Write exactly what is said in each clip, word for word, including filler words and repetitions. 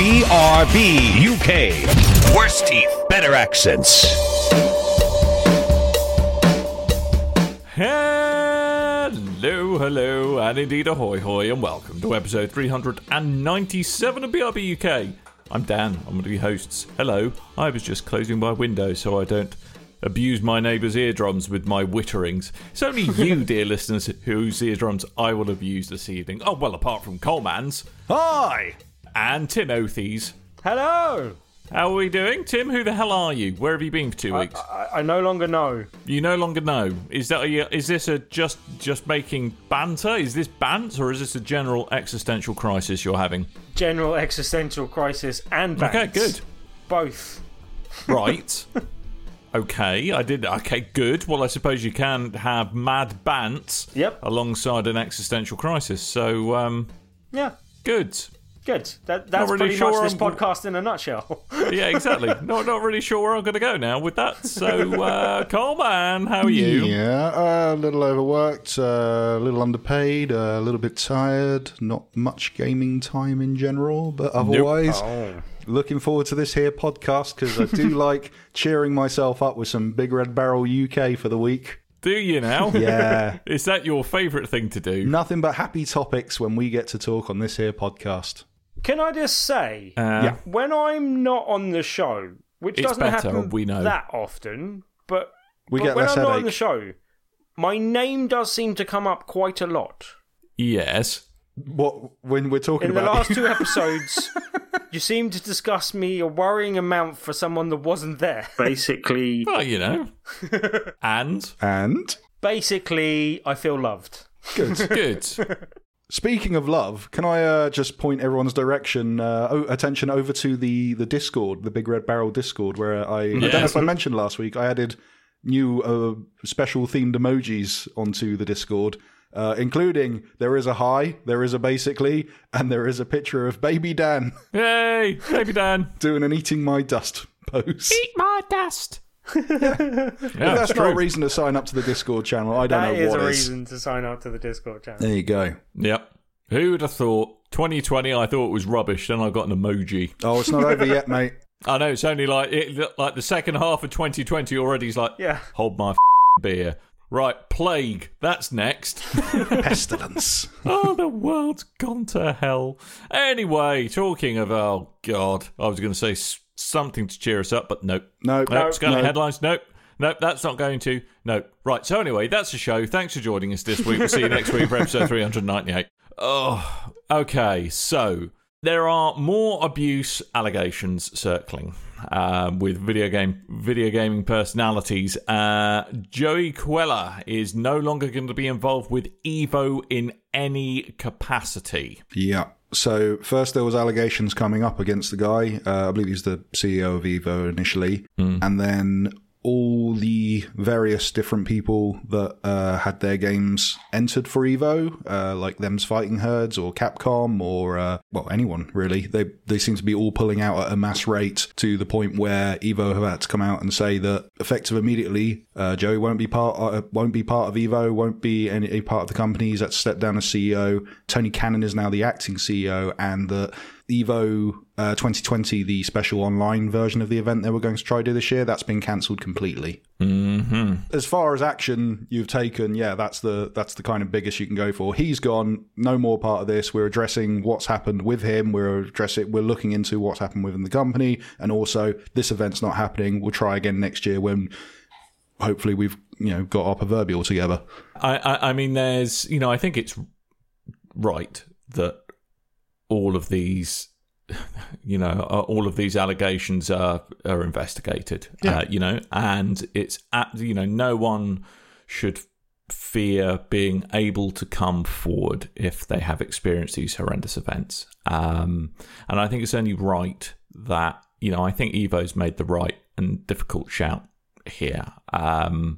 B R B U K. Worse teeth, better accents. Hello, hello, and indeed ahoy hoy, and welcome to episode three hundred ninety-seven of B R B U K. I'm Dan, I'm one of your hosts. Hello, I was just closing my window so I don't abuse my neighbour's eardrums with my witterings. It's only you, dear listeners, whose eardrums I will abuse this evening. Oh, well, apart from Coleman's. Hi! And Tim Oathies. Hello! How are we doing? Tim, who the hell are you? Where have you been for two weeks? I, I, I no longer know. You no longer know. Is that a, is this a just just making banter? Is this bants, or is this a general existential crisis you're having? General existential crisis and bants. Okay, good. Both. Right. Okay, I did. Okay, good. Well, I suppose you can have mad bants Yep. alongside an existential crisis. So, um, Yeah. good. Good. That, that's really pretty sure much this I'm- podcast in a nutshell. Yeah, exactly. not not really sure where I'm going to go now with that. So, uh, Coleman, how are you? Yeah, uh, a little overworked, uh, a little underpaid, uh, a little bit tired, not much gaming time in general, but otherwise, Oh. looking forward to this here podcast because I do like cheering myself up with some Big Red Barrel U K for the week. Do you now? Yeah. Is that your favourite thing to do? Nothing but happy topics when we get to talk on this here podcast. Can I just say, Uh, Yeah. when I'm not on the show, which It's doesn't better, happen we know. that often, but, We but get when less I'm not on headache. the show, my name does seem to come up quite a lot. Yes. What when we're talking In the about last two episodes, you seem to discuss me a worrying amount for someone that wasn't there. Basically, Well, you know. And? and basically, I feel loved. good. Good. Speaking of love, can I uh, just point everyone's direction, uh, o- attention over to the, the Discord, the Big Red Barrel Discord, where I, I don't know if I mentioned last week, I added new uh, special themed emojis onto the Discord, uh, including there is a hi, there is a basically, and there is a picture of Baby Dan Yay! Baby Dan. doing an eating my dust pose. Eat my dust. yeah, If that's it's not a true. reason to sign up to the Discord channel, I don't That know is what a is. reason to sign up to the Discord channel. There you go. Yep. Who would have thought? twenty twenty, I thought it was rubbish. Then I got an emoji. Oh, it's not over yet, mate. I know it's only like it, like the second half of twenty twenty already. Is like, Yeah. hold my f- beer. Right, plague. That's next. Pestilence. Oh, the world's gone to hell. Anyway, talking of oh god, I was going to say s- something to cheer us up, but nope. No, Nope. Scanning no. headlines. Nope. Nope, that's not going to. No. Right, so anyway, that's the show. Thanks for joining us this week. We'll see you next week for episode three hundred ninety-eight. Oh, okay. So, there are more abuse allegations circling um, with video game video gaming personalities. Uh, Joey Coella is no longer going to be involved with Evo in any capacity. Yeah. So first there was allegations coming up against the guy. Uh, I believe he's the C E O of Evo initially. And then all the various different people that uh, had their games entered for Evo, uh, like Them's Fighting Herds or Capcom or, uh, well, anyone really. They they seem to be all pulling out at a mass rate to the point where Evo have had to come out and say that effective immediately, uh, Joey won't be part uh, won't be part of Evo, won't be any, any part of the company. He's had to step down as C E O. Tony Cannon is now the acting C E O, and that Evo uh, twenty twenty, the special online version of the event they were going to try to do this year, that's been cancelled completely. Mm-hmm. As far as action you've taken, yeah, that's the that's the kind of biggest you can go for. He's gone, no more part of this. We're addressing what's happened with him. We're addressing, we're looking into what's happened within the company, and also this event's not happening. We'll try again next year when hopefully we've you know got our proverbial together. I, I, I mean, there's, you know, I think it's right that all of these, you know, all of these allegations are are investigated. Yeah. Uh, you know, and it's at, you know, no one should fear being able to come forward if they have experienced these horrendous events. Um, and I think it's only right that, you know, I think Evo's made the right and difficult shout here. Um,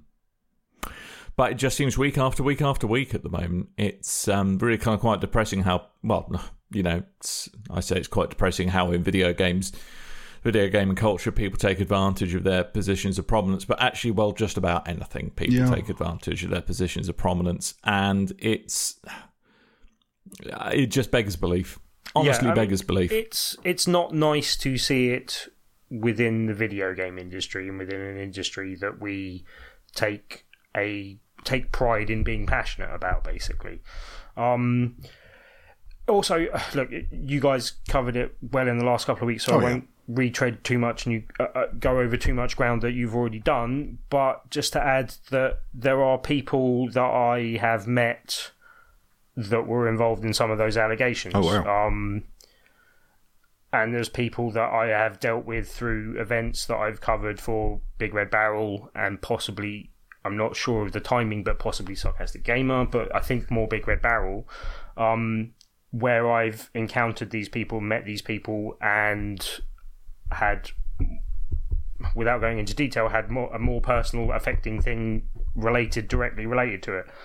but it just seems week after week after week at the moment. It's um, really kind of quite depressing how, well, you know, it's, I say it's quite depressing how in video games, video gaming culture, people take advantage of their positions of prominence, but actually, well, just about anything, people Yeah. take advantage of their positions of prominence, and it's, it just beggars belief. honestly yeah, beggars mean, belief. It's it's not nice to see it within the video game industry and within an industry that we take a take pride in being passionate about, basically. Um, also, look, you guys covered it well in the last couple of weeks, so oh, I won't yeah. retread too much and you uh, uh, go over too much ground that you've already done. But just to add that there are people that I have met that were involved in some of those allegations. Oh, wow. Um, and there's people that I have dealt with through events that I've covered for Big Red Barrel and possibly, I'm not sure of the timing, but possibly Sarcastic Gamer, but I think more Big Red Barrel, um, where I've encountered these people, met these people, and had, without going into detail, had more, a more personal affecting thing related, directly related to it.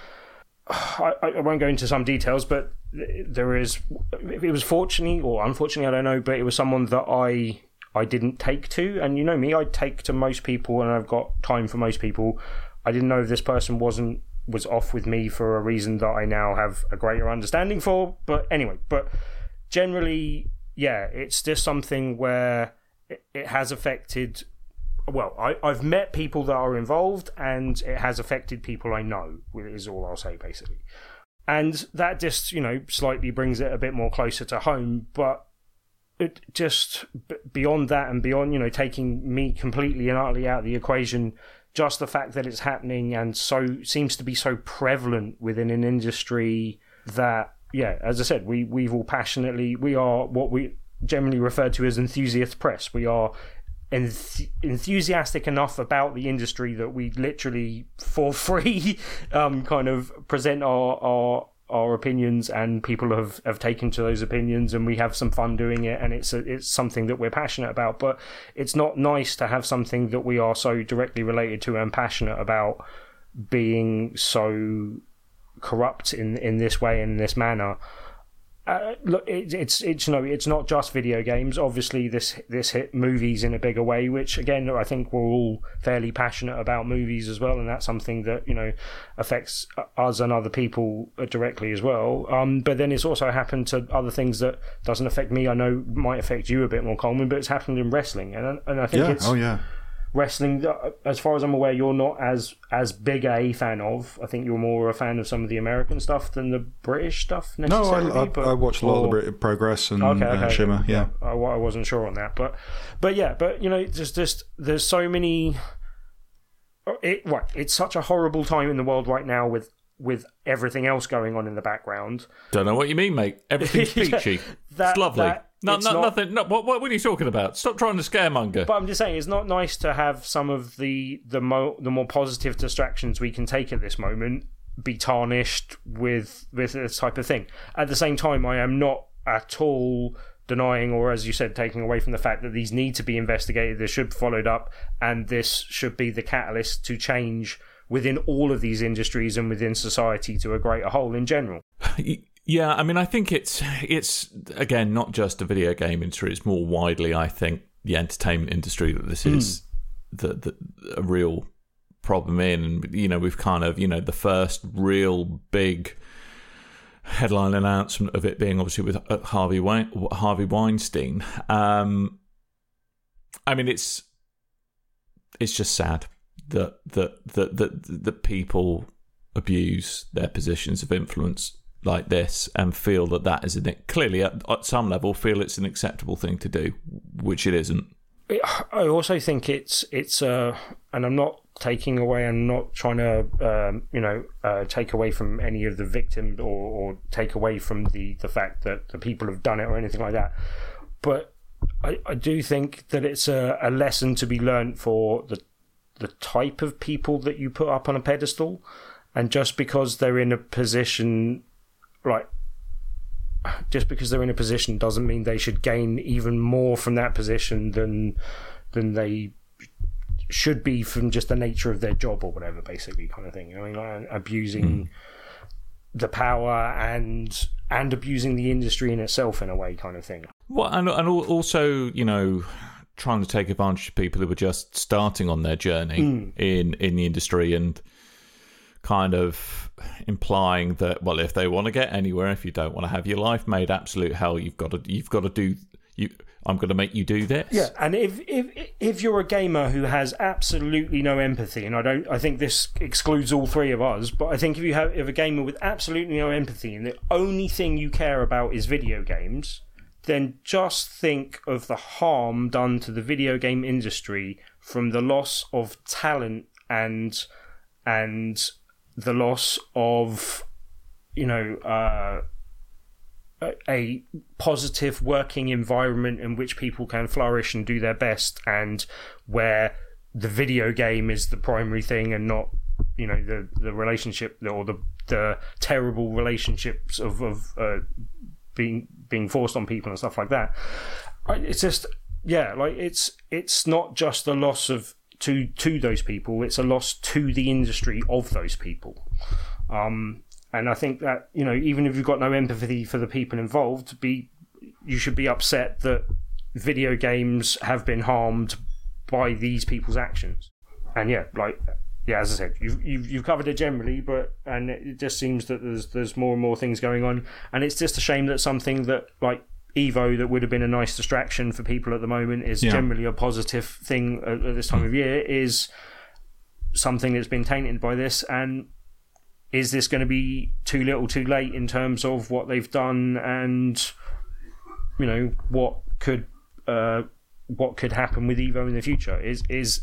I, I won't go into some details, but there is, it was fortunately or unfortunately, I don't know, but it was someone that I I didn't take to, and you know me, I take to most people and I've got time for most people. I didn't know if this person wasn't was off with me for a reason that I now have a greater understanding for, but anyway, but generally, yeah, it's just something where it, it has affected, well, I, I've met people that are involved and it has affected people I know, is all I'll say, basically. And that just, you know, slightly brings it a bit more closer to home, but it just, beyond that and beyond, you know, taking me completely and utterly out of the equation, just the fact that it's happening and so seems to be so prevalent within an industry that, yeah, as I said, we, we've all passionately, we are what we generally refer to as enthusiast press. We are enth- enthusiastic enough about the industry that we literally, for free, um, kind of present our, our our opinions, and people have, have taken to those opinions, and we have some fun doing it, and it's a, it's something that we're passionate about. But it's not nice to have something that we are so directly related to and passionate about being so corrupt in in this way and in this manner. Uh, look, it, it's it's you know it's not just video games. Obviously, this this hit movies in a bigger way, which again I think we're all fairly passionate about movies as well, and that's something that you know affects us and other people directly as well. Um, but then it's also happened to other things that doesn't affect me. I know might affect you a bit more, Coleman, but it's happened in wrestling, and and I think yeah. it's oh yeah. Wrestling, as far as I'm aware, you're not as as big a fan of. I think you're more a fan of some of the American stuff than the British stuff necessarily. No, I, I, but, I watched a lot or, of the British Progress and okay, okay, uh, Shimmer. Yeah, I, I wasn't sure on that, but but yeah, but you know, just just there's so many. It right, it's such a horrible time in the world right now with. with everything else going on in the background. Don't know what you mean, mate. Everything's peachy. yeah, that, it's lovely. That, no, it's no, not, nothing. No, what, what are you talking about? Stop trying to scaremonger. But I'm just saying, it's not nice to have some of the the, mo- the more positive distractions we can take at this moment be tarnished with with this type of thing. At the same time, I am not at all denying, or as you said, taking away from the fact that these need to be investigated, they should be followed up, and this should be the catalyst to change within all of these industries and within society to a greater whole in general. Yeah, I mean, I think it's, it's again, not just the video game industry, it's more widely, I think, the entertainment industry that this is mm. the, the a real problem in. And, you know, we've kind of, you know, the first real big headline announcement of it being obviously with Harvey Wein, Harvey Weinstein. Um, I mean, it's it's just sad that that that that that people abuse their positions of influence like this and feel that that is an, clearly at, at some level feel it's an acceptable thing to do, which it isn't. I also think it's it's uh, and I'm not taking away, I'm not trying to um, you know uh, take away from any of the victims or, or take away from the, the fact that the people have done it or anything like that, but I, I do think that it's a, a lesson to be learned for the the type of people that you put up on a pedestal, and just because they're in a position, like, just because they're in a position doesn't mean they should gain even more from that position than than they should be from just the nature of their job or whatever, basically, kind of thing. I mean, like, abusing mm. the power and and abusing the industry in itself in a way, kind of thing. Well, and and also, you know, trying to take advantage of people who were just starting on their journey mm. in, in the industry and kind of implying that, well, if they want to get anywhere, if you don't want to have your life made absolute hell, you've got to you've got to do you. I'm going to make you do this. Yeah, and if if if you're a gamer who has absolutely no empathy, and I don't, I think this excludes all three of us, but I think if you have if a gamer with absolutely no empathy and the only thing you care about is video games, then just think of the harm done to the video game industry from the loss of talent and and the loss of, you know, uh, a positive working environment in which people can flourish and do their best, and where the video game is the primary thing and not, you know, the, the relationship or the the terrible relationships of of uh, being being forced on people and stuff like that. It's just, yeah, like it's it's not just a loss of to to those people; it's a loss to the industry of those people. Um, And I think that, you know, even if you've got no empathy for the people involved, be you should be upset that video games have been harmed by these people's actions. And yeah, like, yeah, as I said, you've you've, you've covered it generally, but and it just seems that there's there's more and more things going on, and it's just a shame that something that like Evo that would have been a nice distraction for people at the moment is yeah. generally a positive thing at, at this time of year is something that's been tainted by this. And is this going to be too little too late in terms of what they've done, and, you know, what could uh, what could happen with Evo in the future? Is is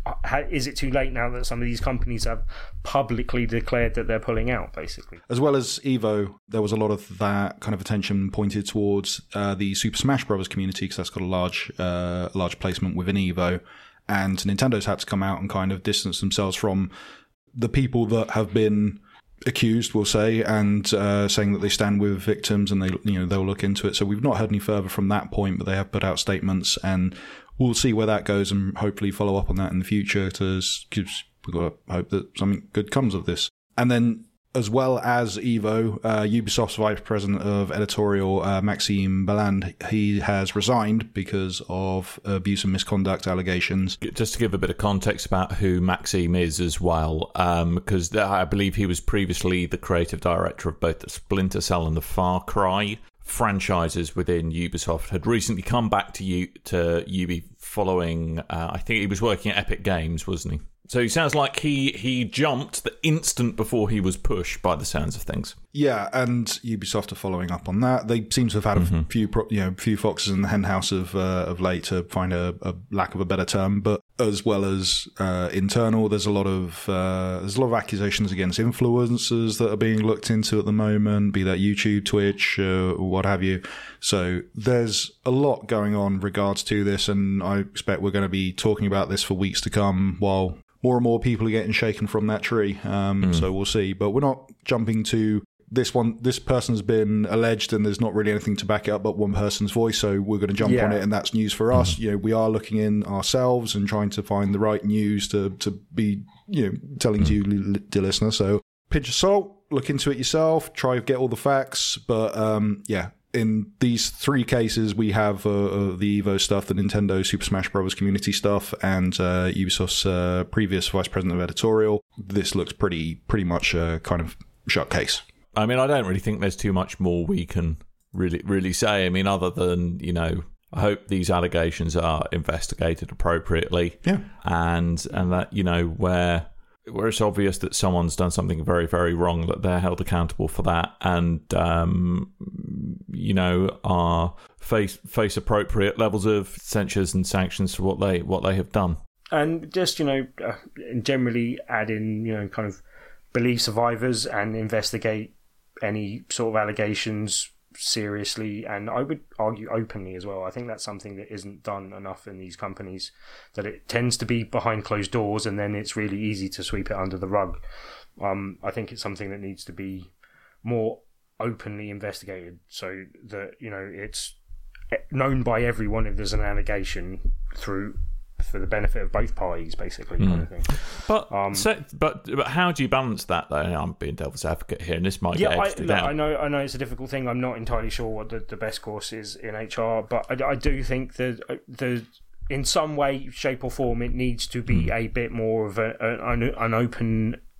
is it too late now that some of these companies have publicly declared that they're pulling out, basically? As well as Evo, there was a lot of that kind of attention pointed towards uh, the Super Smash Bros. Community, because that's got a large, uh, large placement within Evo, and Nintendo's had to come out and kind of distance themselves from the people that have been accused, we'll say, and uh, saying that they stand with victims and they, you know, they'll look into it. So we've not heard any further from that point, but they have put out statements, and we'll see where that goes and hopefully follow up on that in the future, because we've got to hope that something good comes of this. And then, as well as Evo, uh, Ubisoft's vice president of editorial, uh, Maxime Balland, he has resigned because of abuse and misconduct allegations. Just to give a bit of context about who Maxime is as well, because um, I believe he was previously the creative director of both the Splinter Cell and the Far Cry franchises within Ubisoft, had recently come back to U- to Ubi following, uh, I think he was working at Epic Games, wasn't he? So he sounds like he, he jumped the instant before he was pushed, by the sounds of things. Yeah, and Ubisoft are following up on that. They seem to have had mm-hmm. a few, you know, few foxes in the henhouse of uh, of late, to find a, a lack of a better term. But as well as uh, internal, there's a lot of uh, there's a lot of accusations against influencers that are being looked into at the moment, be that YouTube, Twitch, uh, what have you. So there's a lot going on in regards to this, and I expect we're going to be talking about this for weeks to come, while more and more people are getting shaken from that tree. Um, mm. So we'll see. But we're not jumping to this one. This person's been alleged, and there's not really anything to back it up but one person's voice. So we're going to jump yeah. on it, and that's news for us. Mm. You know, we are looking in ourselves and trying to find the right news to to be, you know, telling mm. to you, dear listener. So pinch of salt, look into it yourself, try to get all the facts. But um, yeah. In these three cases, we have uh, uh, the Evo stuff, the Nintendo Super Smash Bros. Community stuff, and uh, Ubisoft's uh, previous vice president of editorial. This looks pretty pretty much a kind of shut case. I mean, I don't really think there's too much more we can really really say. I mean, other than, you know, I hope these allegations are investigated appropriately. Yeah. And and that, you know, where where it's obvious that someone's done something very, very wrong, that they're held accountable for that, and um, you know, are face face appropriate levels of censures and sanctions for what they what they have done. And just, you know, uh, generally add in, you know, kind of believe survivors and investigate any sort of allegations seriously, and I would argue openly as well. I think that's something that isn't done enough in these companies, that it tends to be behind closed doors, and then it's really easy to sweep it under the rug. Um, I think it's something that needs to be more openly investigated, so that, you know, it's known by everyone if there's an allegation, through for the benefit of both parties, basically, mm. kind of thing. But um, so, but but how do you balance that, though? I'm being devil's advocate here, and this might yeah, get edited I, out. I know, I know, it's a difficult thing. I'm not entirely sure what the, the best course is in H R, but I, I do think that the in some way, shape, or form, it needs to be mm. a bit more of a, an, an open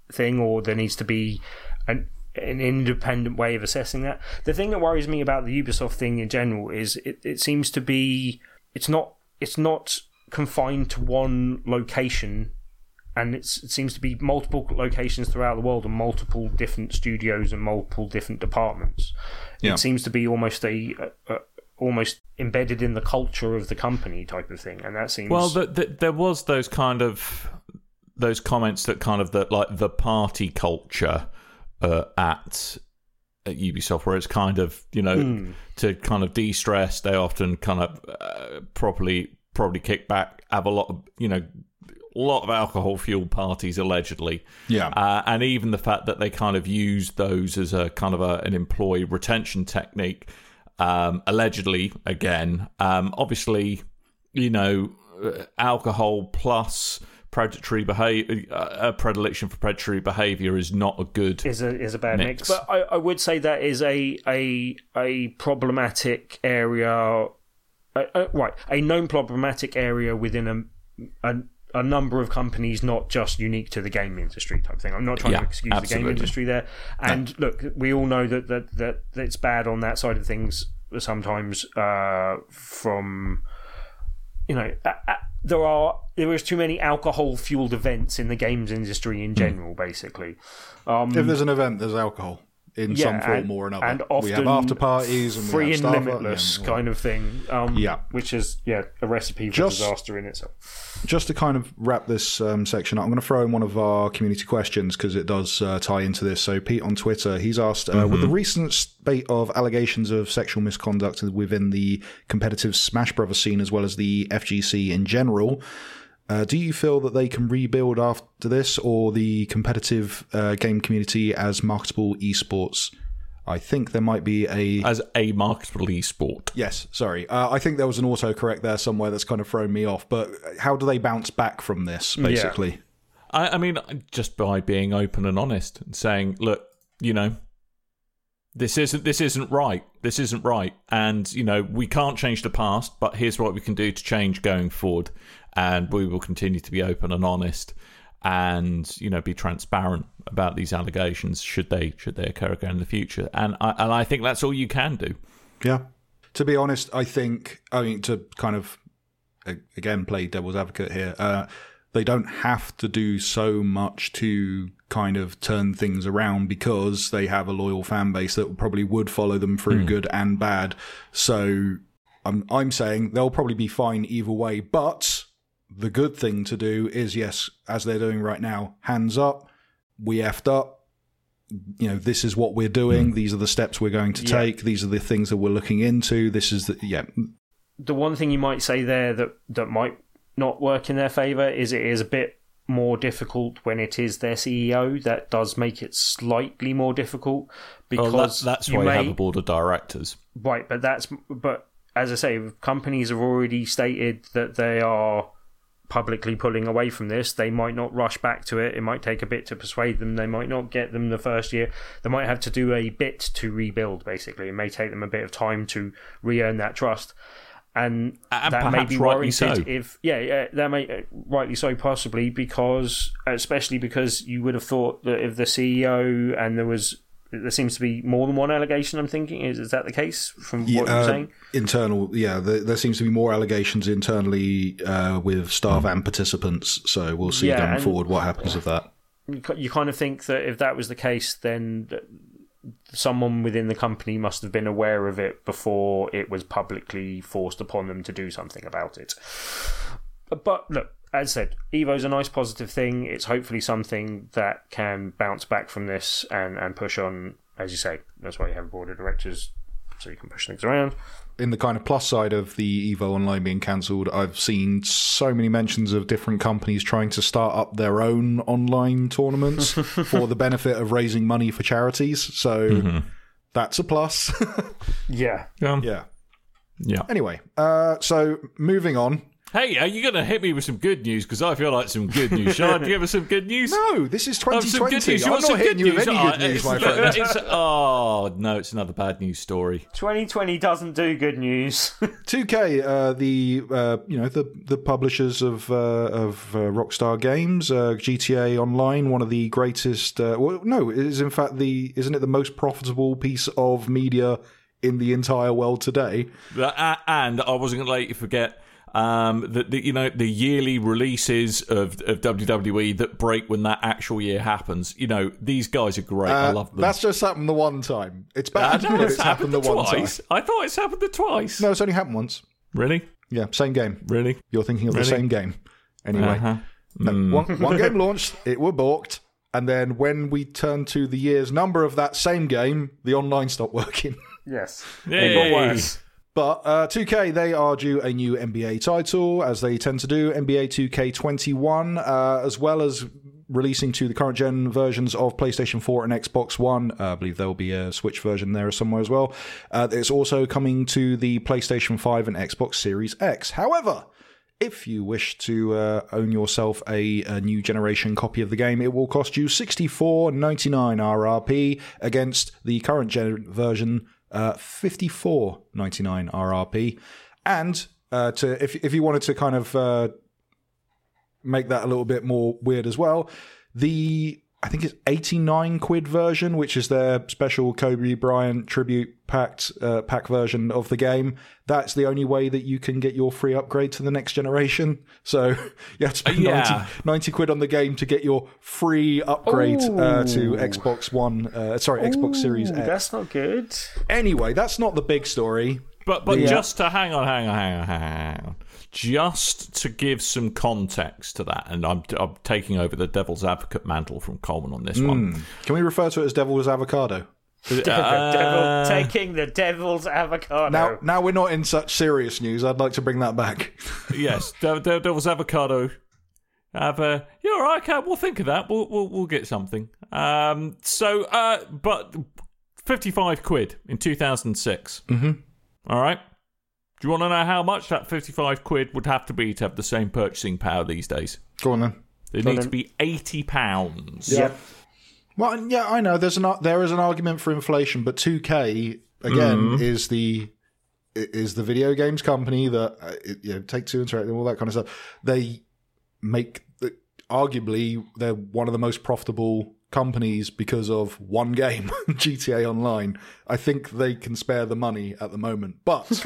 thing, or there needs to be an an independent way of assessing that. The thing that worries me about the Ubisoft thing in general is it, it seems to be it's not it's not confined to one location, and it's, it seems to be multiple locations throughout the world and multiple different studios and multiple different departments. Yeah. It seems to be almost a, a, a almost embedded in the culture of the company type of thing, and that seems well. The, the, there was those kind of those comments that kind of the like the party culture. Uh, at, at Ubisoft, where it's kind of, you know, mm. to kind of de-stress, they often kind of uh, properly probably kick back, have a lot of, you know, a lot of alcohol-fueled parties, allegedly. Yeah. Uh, and even the fact that they kind of use those as a kind of a, an employee retention technique, um, allegedly, again. Um, obviously, you know, alcohol plus... predatory behavior, a predilection for predatory behavior is not a good is a is a bad mix. mix. But I, I would say that is a a a problematic area, uh, uh, right? A known problematic area within a, a a number of companies, not just unique to the game industry type thing. I'm not trying yeah, to excuse absolutely. the game industry there. And no. look, we all know that that that it's bad on that side of things sometimes. Uh, from you know. Uh, uh, There are there is too many alcohol fueled events in the games industry in general. Mm. Basically, um, if there's an event, there's alcohol in yeah, some form and, or another. And often we have after parties and free we have and limitless and, kind of thing. Um, yeah, which is yeah a recipe for just, disaster in itself. Just to kind of wrap this um, section up, I'm going to throw in one of our community questions because it does uh, tie into this. So Pete on Twitter, he's asked, uh, mm-hmm. with the recent spate of allegations of sexual misconduct within the competitive Smash Brothers scene as well as the F G C in general, uh, do you feel that they can rebuild after this, or the competitive uh, game community as marketable esports? I think there might be a... As a marketable esport. Yes, sorry. Uh, I think there was an autocorrect there somewhere that's kind of thrown me off. But how do they bounce back from this, basically? Yeah. I, I mean, just by being open and honest and saying, look, you know, this isn't this isn't right. This isn't right. And, you know, we can't change the past, but here's what we can do to change going forward. And we will continue to be open and honest and, you know, be transparent about these allegations should they should they occur again in the future. And I, and I think that's all you can do. Yeah. To be honest, I think, I mean, to kind of, again, play devil's advocate here, uh, they don't have to do so much to kind of turn things around because they have a loyal fan base that probably would follow them through mm. good and bad. So I'm, I'm saying they'll probably be fine either way. But the good thing to do is, yes, as they're doing right now, hands up, we effed up. You know, this is what we're doing. Mm. These are the steps we're going to yeah. take. These are the things that we're looking into. This is the, yeah. The one thing you might say there that, that might not work in their favour is it is a bit more difficult when it is their C E O. That does make it slightly more difficult because well, that, that's why you may, have a board of directors. Right, but that's but as I say, companies have already stated that they are publicly pulling away from this. They might not rush back to it. It might take a bit to persuade them. They might not get them the first year. They might have to do a bit to rebuild, basically. It may take them a bit of time to re-earn that trust. And, and that may be warranted so. if yeah, yeah that may rightly so possibly because especially because you would have thought that if the C E O and there was there seems to be more than one allegation. I'm thinking is is that the case from yeah, what you're uh, saying? Internal, yeah. There, there seems to be more allegations internally uh, with staff mm. and participants. So we'll see yeah, going forward what happens with that. You, you kind of think that if that was the case, then someone within the company must have been aware of it before it was publicly forced upon them to do something about it. But look, as I said, Evo's a nice positive thing. It's hopefully something that can bounce back from this and, and push on, as you say. That's why you have a board of directors, so you can push things around. In the kind of plus side of the Evo Online being cancelled, I've seen so many mentions of different companies trying to start up their own online tournaments for the benefit of raising money for charities. So mm-hmm. that's a plus. yeah. Yeah. Yeah. Yeah. Anyway, uh, so moving on. Hey, are you going to hit me with some good news? Because I feel like some good news. Shall I give us some good news? No, this is Oh, twenty some twenty. good news. You I'm want not some hitting good you with news? any Oh, good news, it's- my friend. it's- oh, no, it's another bad news story. twenty twenty doesn't do good news. two K, uh, the uh, you know the the publishers of uh, of uh, Rockstar Games, uh, G T A Online, one of the greatest. Uh, well, no, it is in fact the isn't it the most profitable piece of media in the entire world today? Uh, and I wasn't going to let you forget um, that the, you know the yearly releases of, of W W E that break when that actual year happens. You know these guys are great. I Uh, love them. That's just happened the one time. It's I bad, know but it's it's happened the one time. twice. I thought it's happened the twice. No, it's only happened once. Really, Yeah, same game. really. You're thinking of Really? the same game. Anyway, Uh-huh. no, one, one game launched, it were balked, and then when we turned to the year's number of that same game, the online stopped working. Yes. Yay. It got worse. But uh, two K, they are due a new N B A title, as they tend to do, N B A two K twenty-one, uh, as well as releasing to the current gen versions of PlayStation four and Xbox One. Uh, I believe there will be a Switch version there somewhere as well. Uh, it's also coming to the PlayStation five and Xbox Series X. However, if you wish to uh, own yourself a, a new generation copy of the game, it will cost you sixty-four ninety-nine R R P against the current gen version, uh, fifty-four ninety-nine R R P. And uh, to if if you wanted to kind of uh, make that a little bit more weird as well, the I think it's eighty-nine quid version, which is their special Kobe Bryant tribute packed uh, pack version of the game. That's the only way that you can get your free upgrade to the next generation. So you have to spend Yeah. ninety, ninety quid on the game to get your free upgrade uh, to Xbox One. Uh, sorry, Xbox Series Ooh, X. that's not good. Anyway, that's not the big story. But but Yeah. just to hang on, hang on, hang on, hang on. Just to give some context to that, and I'm, I'm taking over the devil's advocate mantle from Coleman on this one. Can we refer to it as Devil's Avocado? The devil, taking the devil's avocado. Now, now we're not in such serious news. I'd like to bring that back. Yes, de- de- devil's avocado. Have a, yeah, all right, okay, we'll think of that. We'll we'll, we'll get something. Um, so, uh, but fifty-five quid in two thousand six. Mm-hmm. All right. Do you want to know how much that fifty-five quid would have to be to have the same purchasing power these days? Go on then. It Go on needs to then. be eighty pounds. Yeah. Well, yeah, I know. There's an ar- there is an argument for inflation, but two K again is the is the video games company that uh, it, you know, Take-Two Interactive, all that kind of stuff. They make arguably they're one of the most profitable companies because of one game, G T A Online. I think they can spare the money at the moment, but.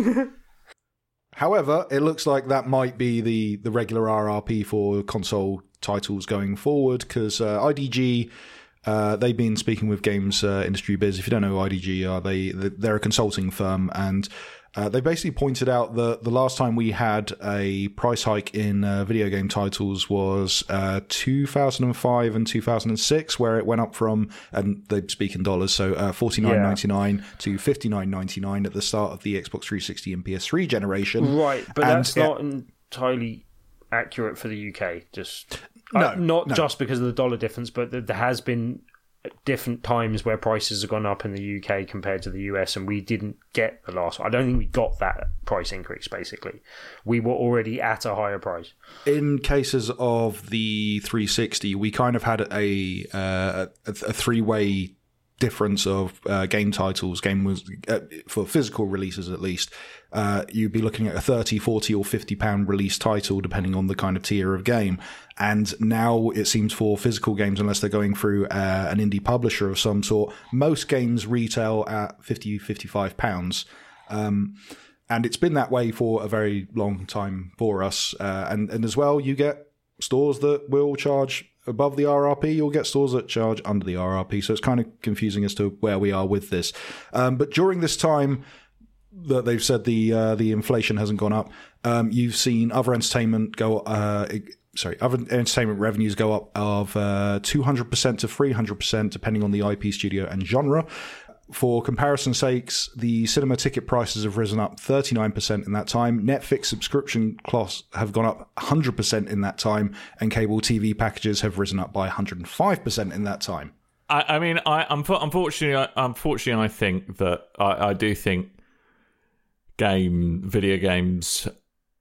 However, it looks like that might be the, the regular R R P for console titles going forward, because uh, I D G, uh, they've been speaking with Games uh, Industry Biz. If you don't know who I D G are, they, they're a consulting firm, and uh, they basically pointed out that the last time we had a price hike in uh, video game titles was uh, two thousand five and two thousand six, where it went up from, and they speak in dollars, so uh, forty-nine ninety-nine to fifty-nine ninety-nine at the start of the Xbox three sixty and P S three generation. Right, but And that's it- not entirely accurate for the U K. Just No, uh, not no. just because of the dollar difference, but there has been different times where prices have gone up in the U K compared to the U S, and we didn't get the last one. I don't think we got that price increase. Basically, we were already at a higher price. In cases of the three sixty, we kind of had a uh, a, a three-way difference of uh, game titles. Game was uh, for physical releases at least. Uh, you'd be looking at a thirty, forty, or fifty pound release title, depending on the kind of tier of game. And now it seems for physical games, unless they're going through uh, an indie publisher of some sort, most games retail at fifty, fifty-five pounds. Um, and it's been that way for a very long time for us. Uh, and, and as well, you get stores that will charge above the R R P, you'll get stores that charge under the R R P. So it's kind of confusing as to where we are with this. Um, but during this time that they've said the uh, the inflation hasn't gone up, um, you've seen other entertainment go, uh, sorry, other entertainment revenues go up of uh, two hundred percent to three hundred percent, depending on the I P studio and genre. For comparison's sakes, the cinema ticket prices have risen up thirty-nine percent in that time. Netflix subscription costs have gone up one hundred percent in that time, and cable T V packages have risen up by one hundred five percent in that time. I, I mean, I unfortunately, unfortunately, I think that I, I do think game video games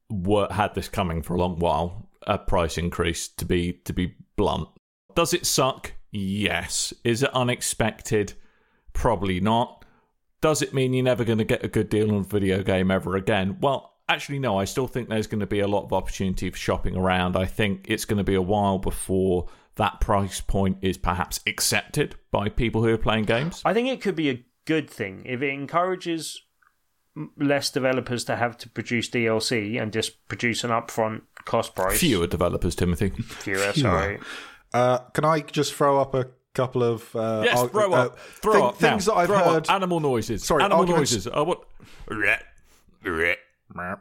were, had this coming for a long while, a price increase, to be to be blunt. Does it suck? Yes. Is it unexpected? Probably not. Does it mean you're never going to get a good deal on a video game ever again? Well, actually, no. I still think there's going to be a lot of opportunity for shopping around. I think it's going to be a while before that price point is perhaps accepted by people who are playing games. I think it could be a good thing if it encourages less developers to have to produce D L C and just produce an upfront cost price. Fewer developers, Timothy. Fewer, sorry. Uh, can I just throw up a couple of uh, yes, arg- throw up, uh, throw th- up things now. that I've throw heard? Up. Animal noises. Sorry, animal arguments- noises. Oh, what? Uh,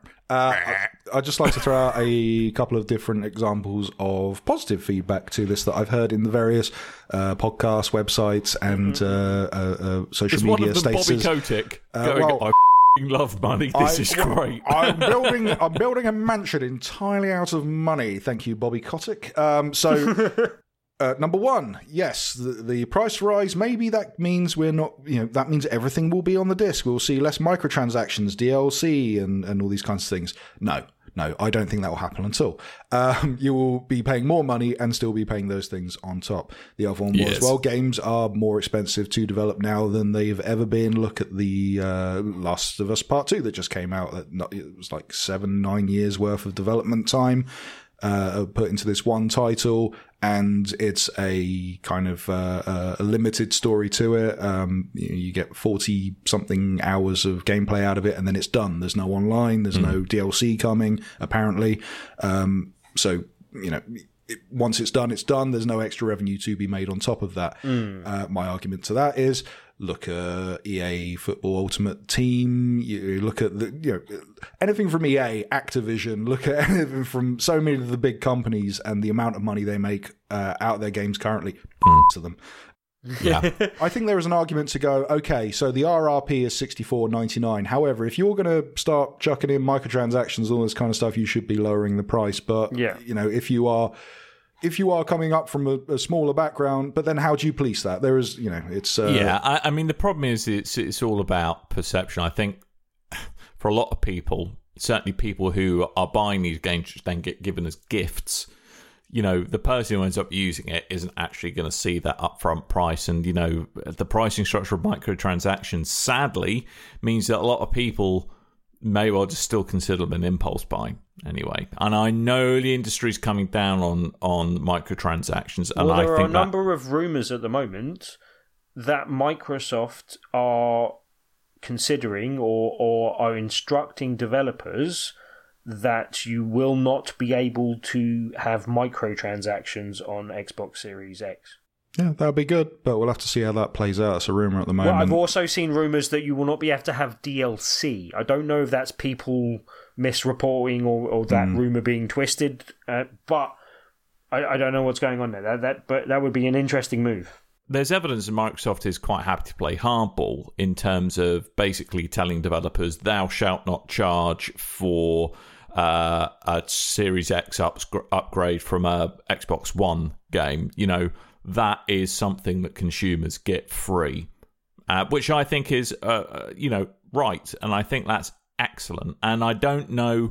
I- I'd just like to throw out a couple of different examples of positive feedback to this that I've heard in the various uh, podcasts, websites, and uh, uh, uh, social Is media one of them statuses. Bobby Kotick Uh, going, well, I f***ing love money. This I- is great. I'm building. I'm building a mansion entirely out of money. Thank you, Bobby Kotick. Um, so. Uh, number one, yes, the, the price rise, maybe that means we're not, you know, that means everything will be on the disc. We'll see less microtransactions, D L C, and, and all these kinds of things. No, no, I don't think that will happen at all. Um, you will be paying more money and still be paying those things on top. The other one Yes. was, well, games are more expensive to develop now than they've ever been. Look at the uh, Last of Us Part two that just came out. That not, it was like seven, nine years worth of development time. Uh, put into this one title, and it's a kind of uh, uh, a limited story to it. Um, you, you get forty something hours of gameplay out of it, and then it's done. There's no online, there's mm. no D L C coming, apparently. Um, so, you know, it, once it's done, it's done. There's no extra revenue to be made on top of that. Mm. Uh, my argument to that is, look at E A Football Ultimate Team. You look at the, you know, anything from E A, Activision. Look at anything from so many of the big companies and the amount of money they make uh, out of their games currently. Mm. To them. Yeah, I think there is an argument to go, okay, so the R R P is sixty-four ninety-nine. However, if you're going to start chucking in microtransactions, all this kind of stuff, you should be lowering the price. But yeah. you know, if you are. If you are coming up from a, a smaller background, but then how do you police that? There is, you know, it's... Uh, yeah, I, I mean, the problem is it's it's all about perception. I think for a lot of people, certainly people who are buying these games which then get given as gifts, you know, the person who ends up using it isn't actually going to see that upfront price. And, you know, the pricing structure of microtransactions, sadly, means that a lot of people may well just still consider them an impulse buy anyway. And I know the industry's coming down on, on microtransactions. And well, there I are think a number of rumours at the moment that Microsoft are considering or, or are instructing developers that you will not be able to have microtransactions on Xbox Series X. Yeah, that'll be good, but we'll have to see how that plays out. It's a rumour at the moment. Well, I've also seen rumours that you will not be able to have D L C. I don't know if that's people misreporting or, or that mm. rumour being twisted, uh, but I, I don't know what's going on there. That, that, but that would be an interesting move. There's evidence that Microsoft is quite happy to play hardball in terms of basically telling developers, thou shalt not charge for uh, a Series X ups- upgrade from a Xbox One game. You know, that is something that consumers get free, uh, which I think is, uh, you know, right. And I think that's excellent. And I don't know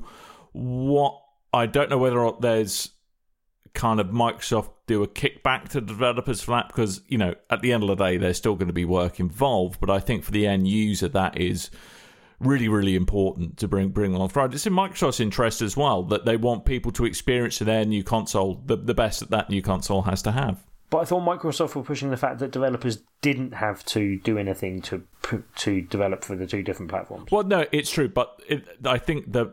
what, I don't know whether there's kind of Microsoft do a kickback to developers for that, because, you know, at the end of the day, there's still going to be work involved. But I think for the end user, that is really, really important to bring bring along. Right, it's in Microsoft's interest as well that they want people to experience their new console the, the best that that new console has to have. But I thought Microsoft were pushing the fact that developers didn't have to do anything to to develop for the two different platforms. Well, no, it's true, but it, I think that,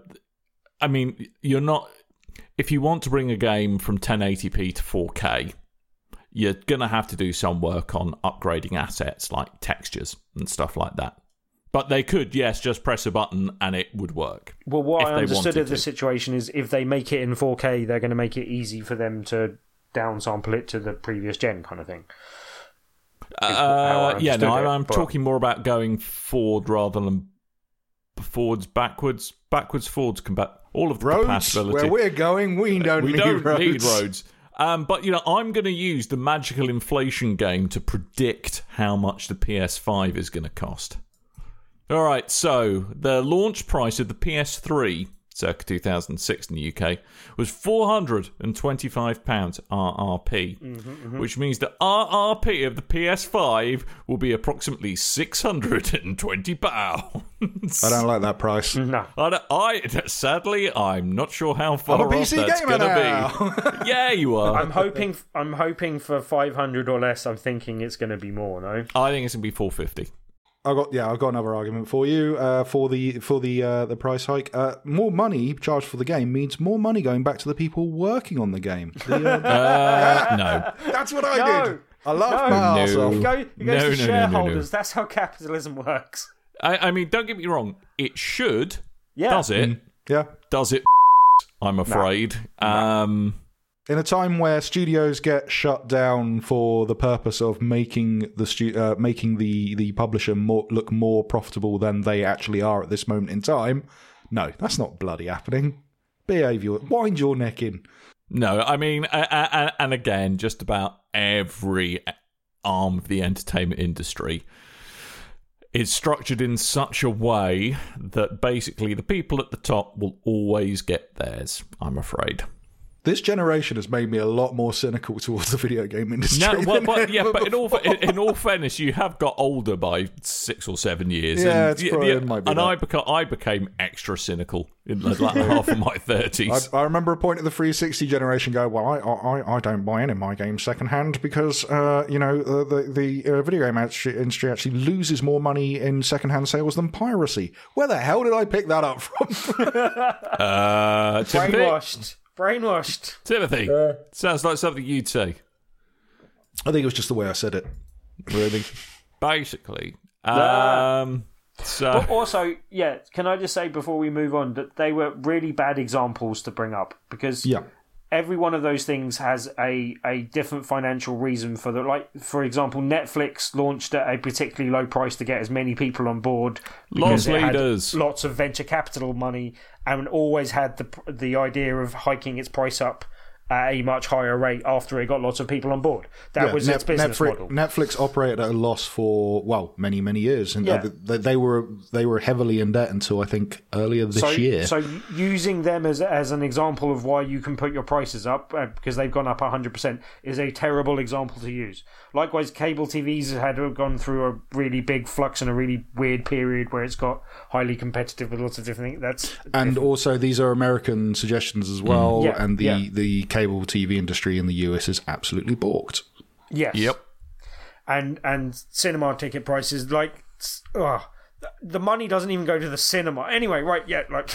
I mean, you're not, if you want to bring a game from ten eighty p to four K, you're going to have to do some work on upgrading assets like textures and stuff like that. But they could, yes, just press a button and it would work. Well, what I understood of the situation is if they make it in four K, they're going to make it easy for them to downsample it to the previous gen kind of thing. Uh, yeah, no, it, I'm but... talking more about going forward rather than forwards, backwards, backwards, forwards, combat. All of the roads, compatibility. Where we're going, we don't we need don't roads. need roads. Um, but, you know, I'm going to use the magical inflation game to predict how much the P S five is going to cost. All right, so the launch price of the P S three circa two thousand six in the U K, was four hundred twenty-five pounds R R P, mm-hmm, mm-hmm. which means the R R P of the P S five will be approximately six hundred twenty pounds. I don't like that price. No. I, don't, I Sadly, I'm not sure how far I'm a P off C that's gamer going now. to be. Yeah, you are. I'm hoping I'm hoping for five hundred or less. I'm thinking it's going to be more, no? I think it's going to be four fifty. I got yeah, I've got another argument for you uh, for the for the uh, the price hike. Uh, more money charged for the game means more money going back to the people working on the game. The, uh, uh, no, that's what I no, did. I laughed no, my ass no. off. It, go, it goes No, to no, no, shareholders. no, no. That's how capitalism works. I, I mean, don't get me wrong. It should. Yeah. Does it? Mm, yeah. Does it? I'm afraid. No. Um, In a time where studios get shut down for the purpose of making the stu- uh, making the the publisher more, look more profitable than they actually are at this moment in time, no, that's not bloody happening. Behave your, wind your neck in. No, I mean, uh, uh, and again, just about every arm of the entertainment industry is structured in such a way that basically the people at the top will always get theirs, I'm afraid. This generation has made me a lot more cynical towards the video game industry. No, well, than but, yeah, ever but in all, before. in, in all fairness, you have got older by six or seven years. Yeah, and, it's probably- it might be and that. I, beca- I became extra cynical in the latter half of my thirties. I, I remember a point of the three sixty generation go, well, I I, I don't buy any of my games secondhand because, uh, you know, uh, the, the uh, video game industry actually loses more money in secondhand sales than piracy. Where the hell did I pick that up from? uh, Timothy, Brainwashed. Brainwashed. Timothy, Uh, sounds like something you'd say. I think it was just the way I said it. Really? Basically. Um, so, But also, yeah, can I just say before we move on that they were really bad examples to bring up because Yeah. every one of those things has a, a different financial reason for the like. For example, Netflix launched at a particularly low price to get as many people on board. Loss because it had leaders. lots of venture capital money, and always had the the idea of hiking its price up at a much higher rate after it got lots of people on board. That Yeah, was Net- its business Netflix, model. Netflix operated at a loss for, well, many, many years. And Yeah. uh, they, they were they were heavily in debt until, I think, earlier this so, year. So using them as as an example of why you can put your prices up uh, because they've gone up one hundred percent is a terrible example to use. Likewise, cable T Vs had gone through a really big flux and a really weird period where it's got highly competitive with lots of different things. That's And different. also, these are American suggestions as well. Yeah, and the, yeah. the cable T V industry in the U S is absolutely balked. Yes. yep. And and cinema ticket prices, like, ugh, the money doesn't even go to the cinema. Anyway, right, yeah, like...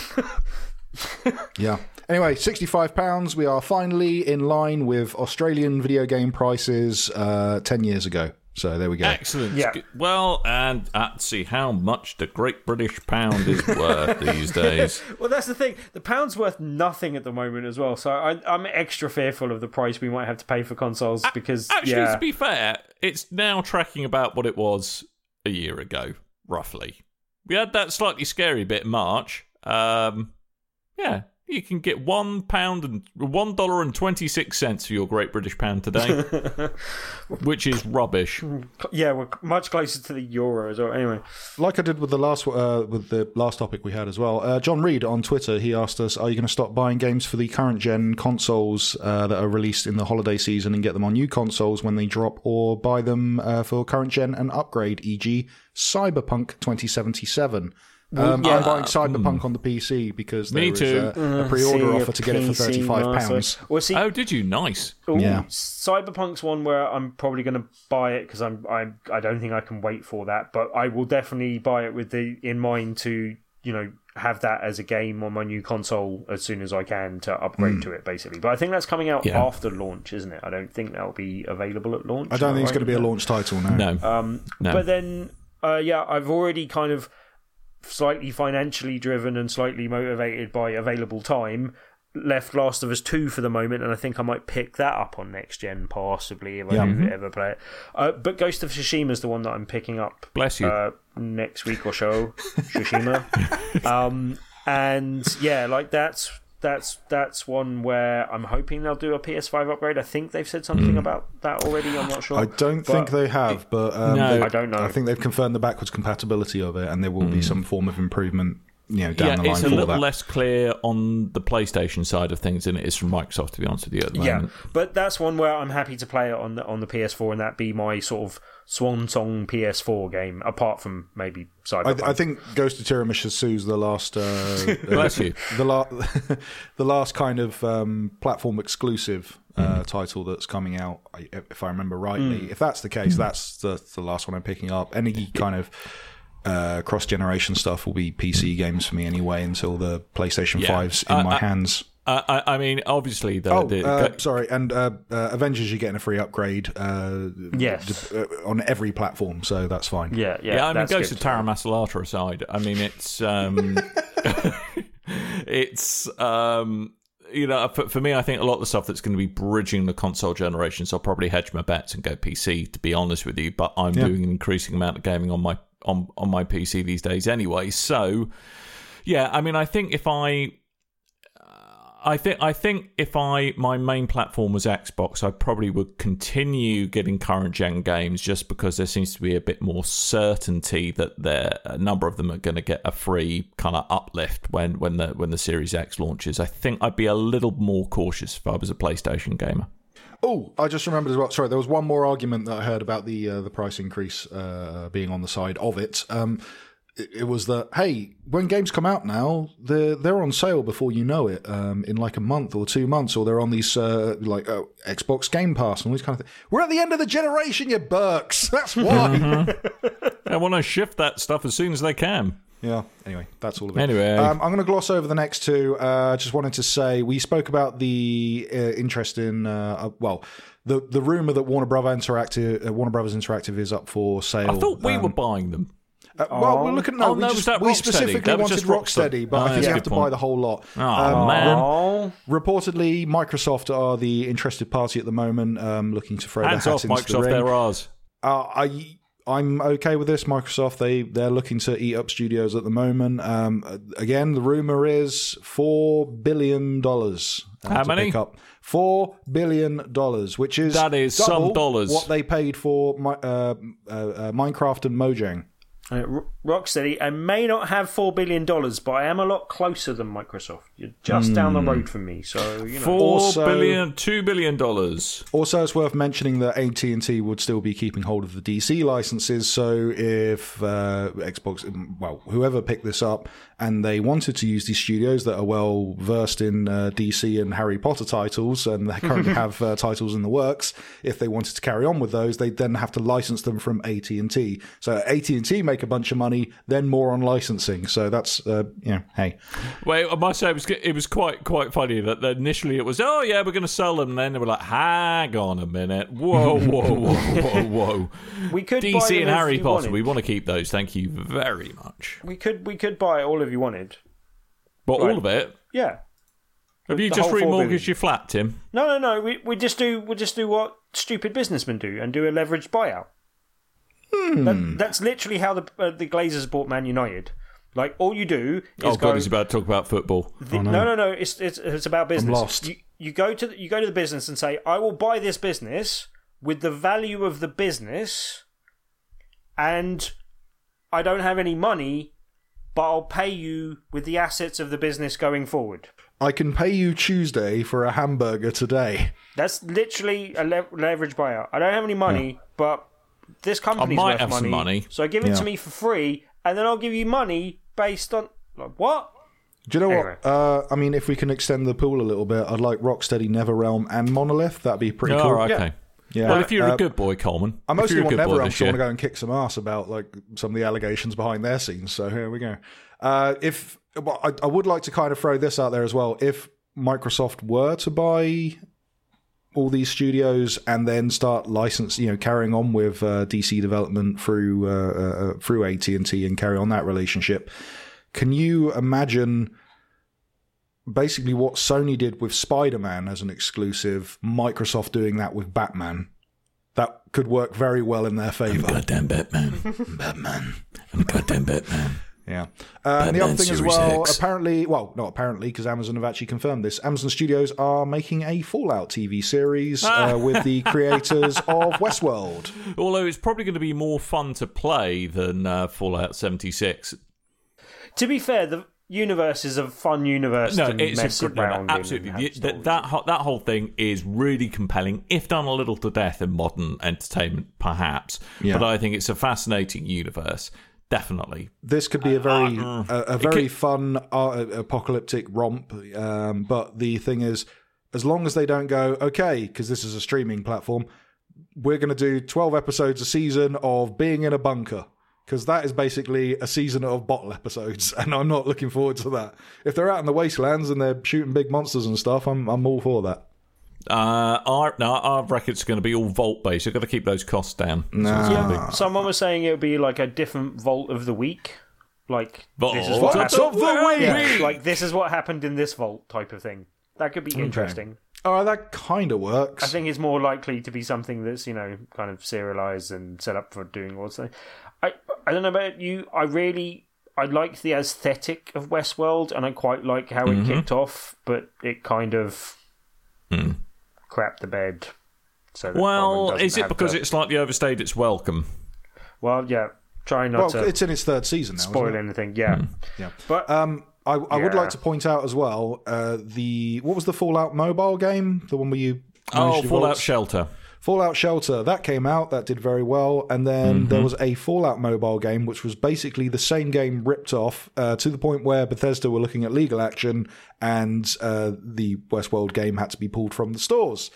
Yeah. Anyway, sixty-five pounds. We are finally in line with Australian video game prices uh, ten years ago. So there we go. Excellent. Yeah. Well, and let's see how much the Great British Pound is worth these days. Well, that's the thing. The pound's worth nothing at the moment as well, so I, I'm extra fearful of the price we might have to pay for consoles because, Actually, yeah... to be fair, it's now tracking about what it was a year ago, roughly. We had that slightly scary bit in March. Um, yeah, you can get one pound and one dollar and twenty six cents for your Great British Pound today, which is rubbish. Yeah, we're much closer to the euro as well. Anyway, Like I did with the last uh, with the last topic we had as well. Uh, John Reed on Twitter, he asked us, "Are you going to stop buying games for the current gen consoles uh, that are released in the holiday season and get them on new consoles when they drop, or buy them uh, for current gen and upgrade, for example, Cyberpunk twenty seventy-seven?" Um, yeah. I'm buying Cyberpunk on the P C because there Me is too. a, a pre-order See, offer to get it for P C thirty-five pounds. master. Well, see, Oh, did you? Nice. ooh, Yeah. Cyberpunk's one where I'm probably going to buy it because I'm, I'm I don't think I can wait for that, but I will definitely buy it with the in mind to you know have that as a game on my new console as soon as I can to upgrade Hmm. to it, basically. But I think that's coming out Yeah. after launch, isn't it? I don't think that'll be available at launch. I don't think it's going to be a Right? launch title now. No. Um, No. But then, uh, yeah, I've already kind of slightly financially driven and slightly motivated by available time left Last of Us two for the moment, and I think I might pick that up on next gen possibly if I Yeah. do Mhm. ever play it. Uh, but Ghost of Tsushima is the one that I'm picking up. Bless you. Uh, next week or so, Tsushima. um, and yeah, like that's that's that's one where I'm hoping they'll do a P S five upgrade. I think they've said something about that already. I'm not sure. I don't But- think they have, but um, No. they- I don't know. I think they've confirmed the backwards compatibility of it, and there will be some form of improvement you know, down yeah, the line it's for a little that. less clear on the PlayStation side of things than it is from Microsoft, to be honest with you, at the Yeah, moment. but that's one where I'm happy to play it on the, on the P S four, and that be my sort of swan song P S four game, apart from maybe Cyberpunk. I, I think Ghost of Tiramisu is the last, uh, Bless uh, you. the, la- the last kind of um, platform exclusive uh, mm. title that's coming out, if I remember rightly. Mm. If that's the case, mm. that's the, the last one I'm picking up. Any kind of uh, cross-generation stuff will be P C games for me anyway until the PlayStation yeah. five's in uh, my uh, hands. Uh, I, I mean, obviously, the, oh, the uh, go- sorry, and uh, uh, Avengers, you're getting a free upgrade. Uh, yes, d- uh, on every platform, so that's fine. Yeah, yeah. Yeah, I mean, Ghost good. of Terra Masalata aside, I mean, it's um, it's um, you know, for, for me, I think a lot of the stuff that's going to be bridging the console generations, I'll probably hedge my bets and go P C. To be honest with you, but I'm yeah. doing an increasing amount of gaming on my on on my P C these days anyway. So, yeah, I mean, I think if I. I think I think if I my main platform was Xbox, I probably would continue getting current gen games just because there seems to be a bit more certainty that there a number of them are going to get a free kind of uplift when, when the when the Series X launches. I think I'd be a little more cautious if I was a PlayStation gamer. Oh, I just remembered as well. Sorry, there was one more argument that I heard about the uh, the price increase uh, being on the side of it. Um, It was that, hey, when games come out now, they're, they're on sale before you know it, um, in like a month or two months, or they're on these, uh, like, uh, Xbox Game Pass and all these kind of things. We're at the end of the generation, you Burks! That's why! Mm-hmm. I want to shift that stuff as soon as they can. Yeah, anyway, that's all of it. Anyway. Um, I'm going to gloss over the next two. I uh, just wanted to say, we spoke about the uh, interest in, uh, uh, well, the, the rumour that Warner Brothers Interactive, uh, Warner Brothers Interactive is up for sale. I thought we um, were buying them. Uh, well, we're looking at no, oh, we, no, just, was that we Rocksteady? specifically That was wanted just Rocksteady, Rocksteady. but Oh, I think that's you a have good to point. buy the whole lot. Oh, um, man. Re- reportedly, Microsoft are the interested party at the moment, um, looking to throw Hands their off, hat into Microsoft, the ring. they're ours. Uh, I, I'm okay with this. Microsoft, they, they're looking to eat up studios at the moment. Um, again, the rumor is four billion dollars. Uh, How to many? Pick up. four billion dollars, which is That is double some dollars. what they paid for uh, uh, uh, Minecraft and Mojang. Uh, Rocksteady, I may not have four billion dollars, but I am a lot closer than Microsoft. You're just mm. down the road from me, so you know. Four also, billion, two billion dollars. Also, it's worth mentioning that A T and T would still be keeping hold of the D C licenses. So, if uh, Xbox, well, whoever picked this up, and they wanted to use these studios that are well versed in uh, D C and Harry Potter titles, and they currently have uh, titles in the works, if they wanted to carry on with those, they'd then have to license them from A T and T. So, A T and T make a bunch of money, then more on licensing. So that's uh, you know, hey. Well, I must say it was it was quite quite funny that initially it was, oh yeah, we're going to sell them, and then they were like, hang on a minute, whoa, whoa, whoa, whoa, whoa. We could D C and Harry Potter, wanted. We want to keep those. Thank you very much. We could we could buy it all if you wanted. But right. all of it? Yeah. Have the, you the just remortgaged your flat, Tim? No, no, no. We we just do we just do what stupid businessmen do and do a leveraged buyout. Hmm. That, that's literally how the uh, the Glazers bought Man United. Like, all you do is oh go... God, he's about to talk about football. The, oh, no. no, no, no. It's it's it's about business. I'm lost. You, you go to the, you go to the business and say, I will buy this business with the value of the business, and I don't have any money, but I'll pay you with the assets of the business going forward. I can pay you Tuesday for a hamburger today. That's literally a le- leverage buyout. I don't have any money, yeah. but this company's I might worth have money, some money, so give it yeah. to me for free, and then I'll give you money based on like what? Do you know anyway. what? Uh, I mean, if we can extend the pool a little bit, I'd like Rocksteady, NetherRealm, and Monolith. That'd be pretty oh, cool. Okay. Yeah. Yeah. Well, if you're uh, a good boy, Coleman. I mostly want NetherRealm because I want to year. go and kick some ass about like some of the allegations behind their scenes. So here we go. Uh, if well, I, I would like to kind of throw this out there as well. If Microsoft were to buy all these studios and then start license, you know, carrying on with uh, D C development through uh, uh, through A T and T and carry on that relationship, can you imagine basically what Sony did with Spider-Man as an exclusive, Microsoft doing that with Batman? That could work very well in their favour. I'm goddamn Batman. Batman. I'm goddamn Batman. Yeah. Uh, and the other thing as Series well, X. apparently, well, not apparently, because Amazon have actually confirmed this, Amazon Studios are making a Fallout T V series uh, with the creators of Westworld. Although it's probably going to be more fun to play than uh, Fallout seventy-six. To be fair, the universe is a fun universe No, to it's mess a good, around no, in absolutely. and have The- that stories. that ho- that whole thing is really compelling, if done a little to death in modern entertainment, perhaps. Yeah. But I think it's a fascinating universe. Definitely. This could be a very Uh, a, a very fun uh, apocalyptic romp. Um, but the thing is, as long as they don't go, okay, because this is a streaming platform, we're going to do twelve episodes a season of being in a bunker. Because that is basically a season of bottle episodes, and I'm not looking forward to that. If they're out in the wastelands and they're shooting big monsters and stuff, I'm I'm all for that. Uh, I, no, I reckon it's going to be all vault based. You've got to keep those costs down. Nah. Yeah, someone was saying it would be like a different vault of the week. Like, Vault this is what of happened. the week! Yeah, like, this is what happened in this vault type of thing. That could be interesting. Oh, that kind of works. I think it's more likely to be something that's, you know, kind of serialized and set up for doing all that. I, I don't know about you. I really, I liked the aesthetic of Westworld, and I quite like how Mm-hmm. it kicked off, but it kind of Mm. crapped the bed. So that Well, Bowman doesn't is it have because to- it slightly overstayed its welcome? Well, yeah. Try not well, to it's in its third season now. spoil isn't it? anything. Yeah, Yeah. but Um, I, I would Yeah. like to point out as well uh, the what was the Fallout mobile game, the one where you managed Oh, to Fallout vault- Shelter. Fallout Shelter, that came out, that did very well, and then Mm-hmm. there was a Fallout mobile game which was basically the same game ripped off uh, to the point where Bethesda were looking at legal action, and uh, the Westworld game had to be pulled from the stores.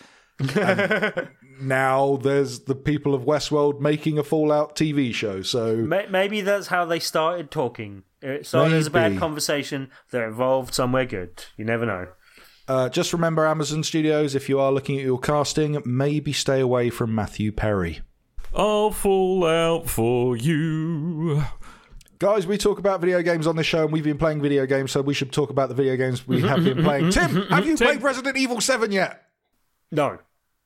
And now there's the people of Westworld making a Fallout T V show, so May- maybe that's how they started talking. It started as a bad Maybe. conversation that evolved somewhere good. You never know. Uh, just remember, Amazon Studios, if you are looking at your casting, maybe stay away from Matthew Perry. I'll fall out for you. Guys, we talk about video games on this show, and we've been playing video games, so we should talk about the video games we have been playing. Tim, have you Tim. played Resident Evil seven yet? No.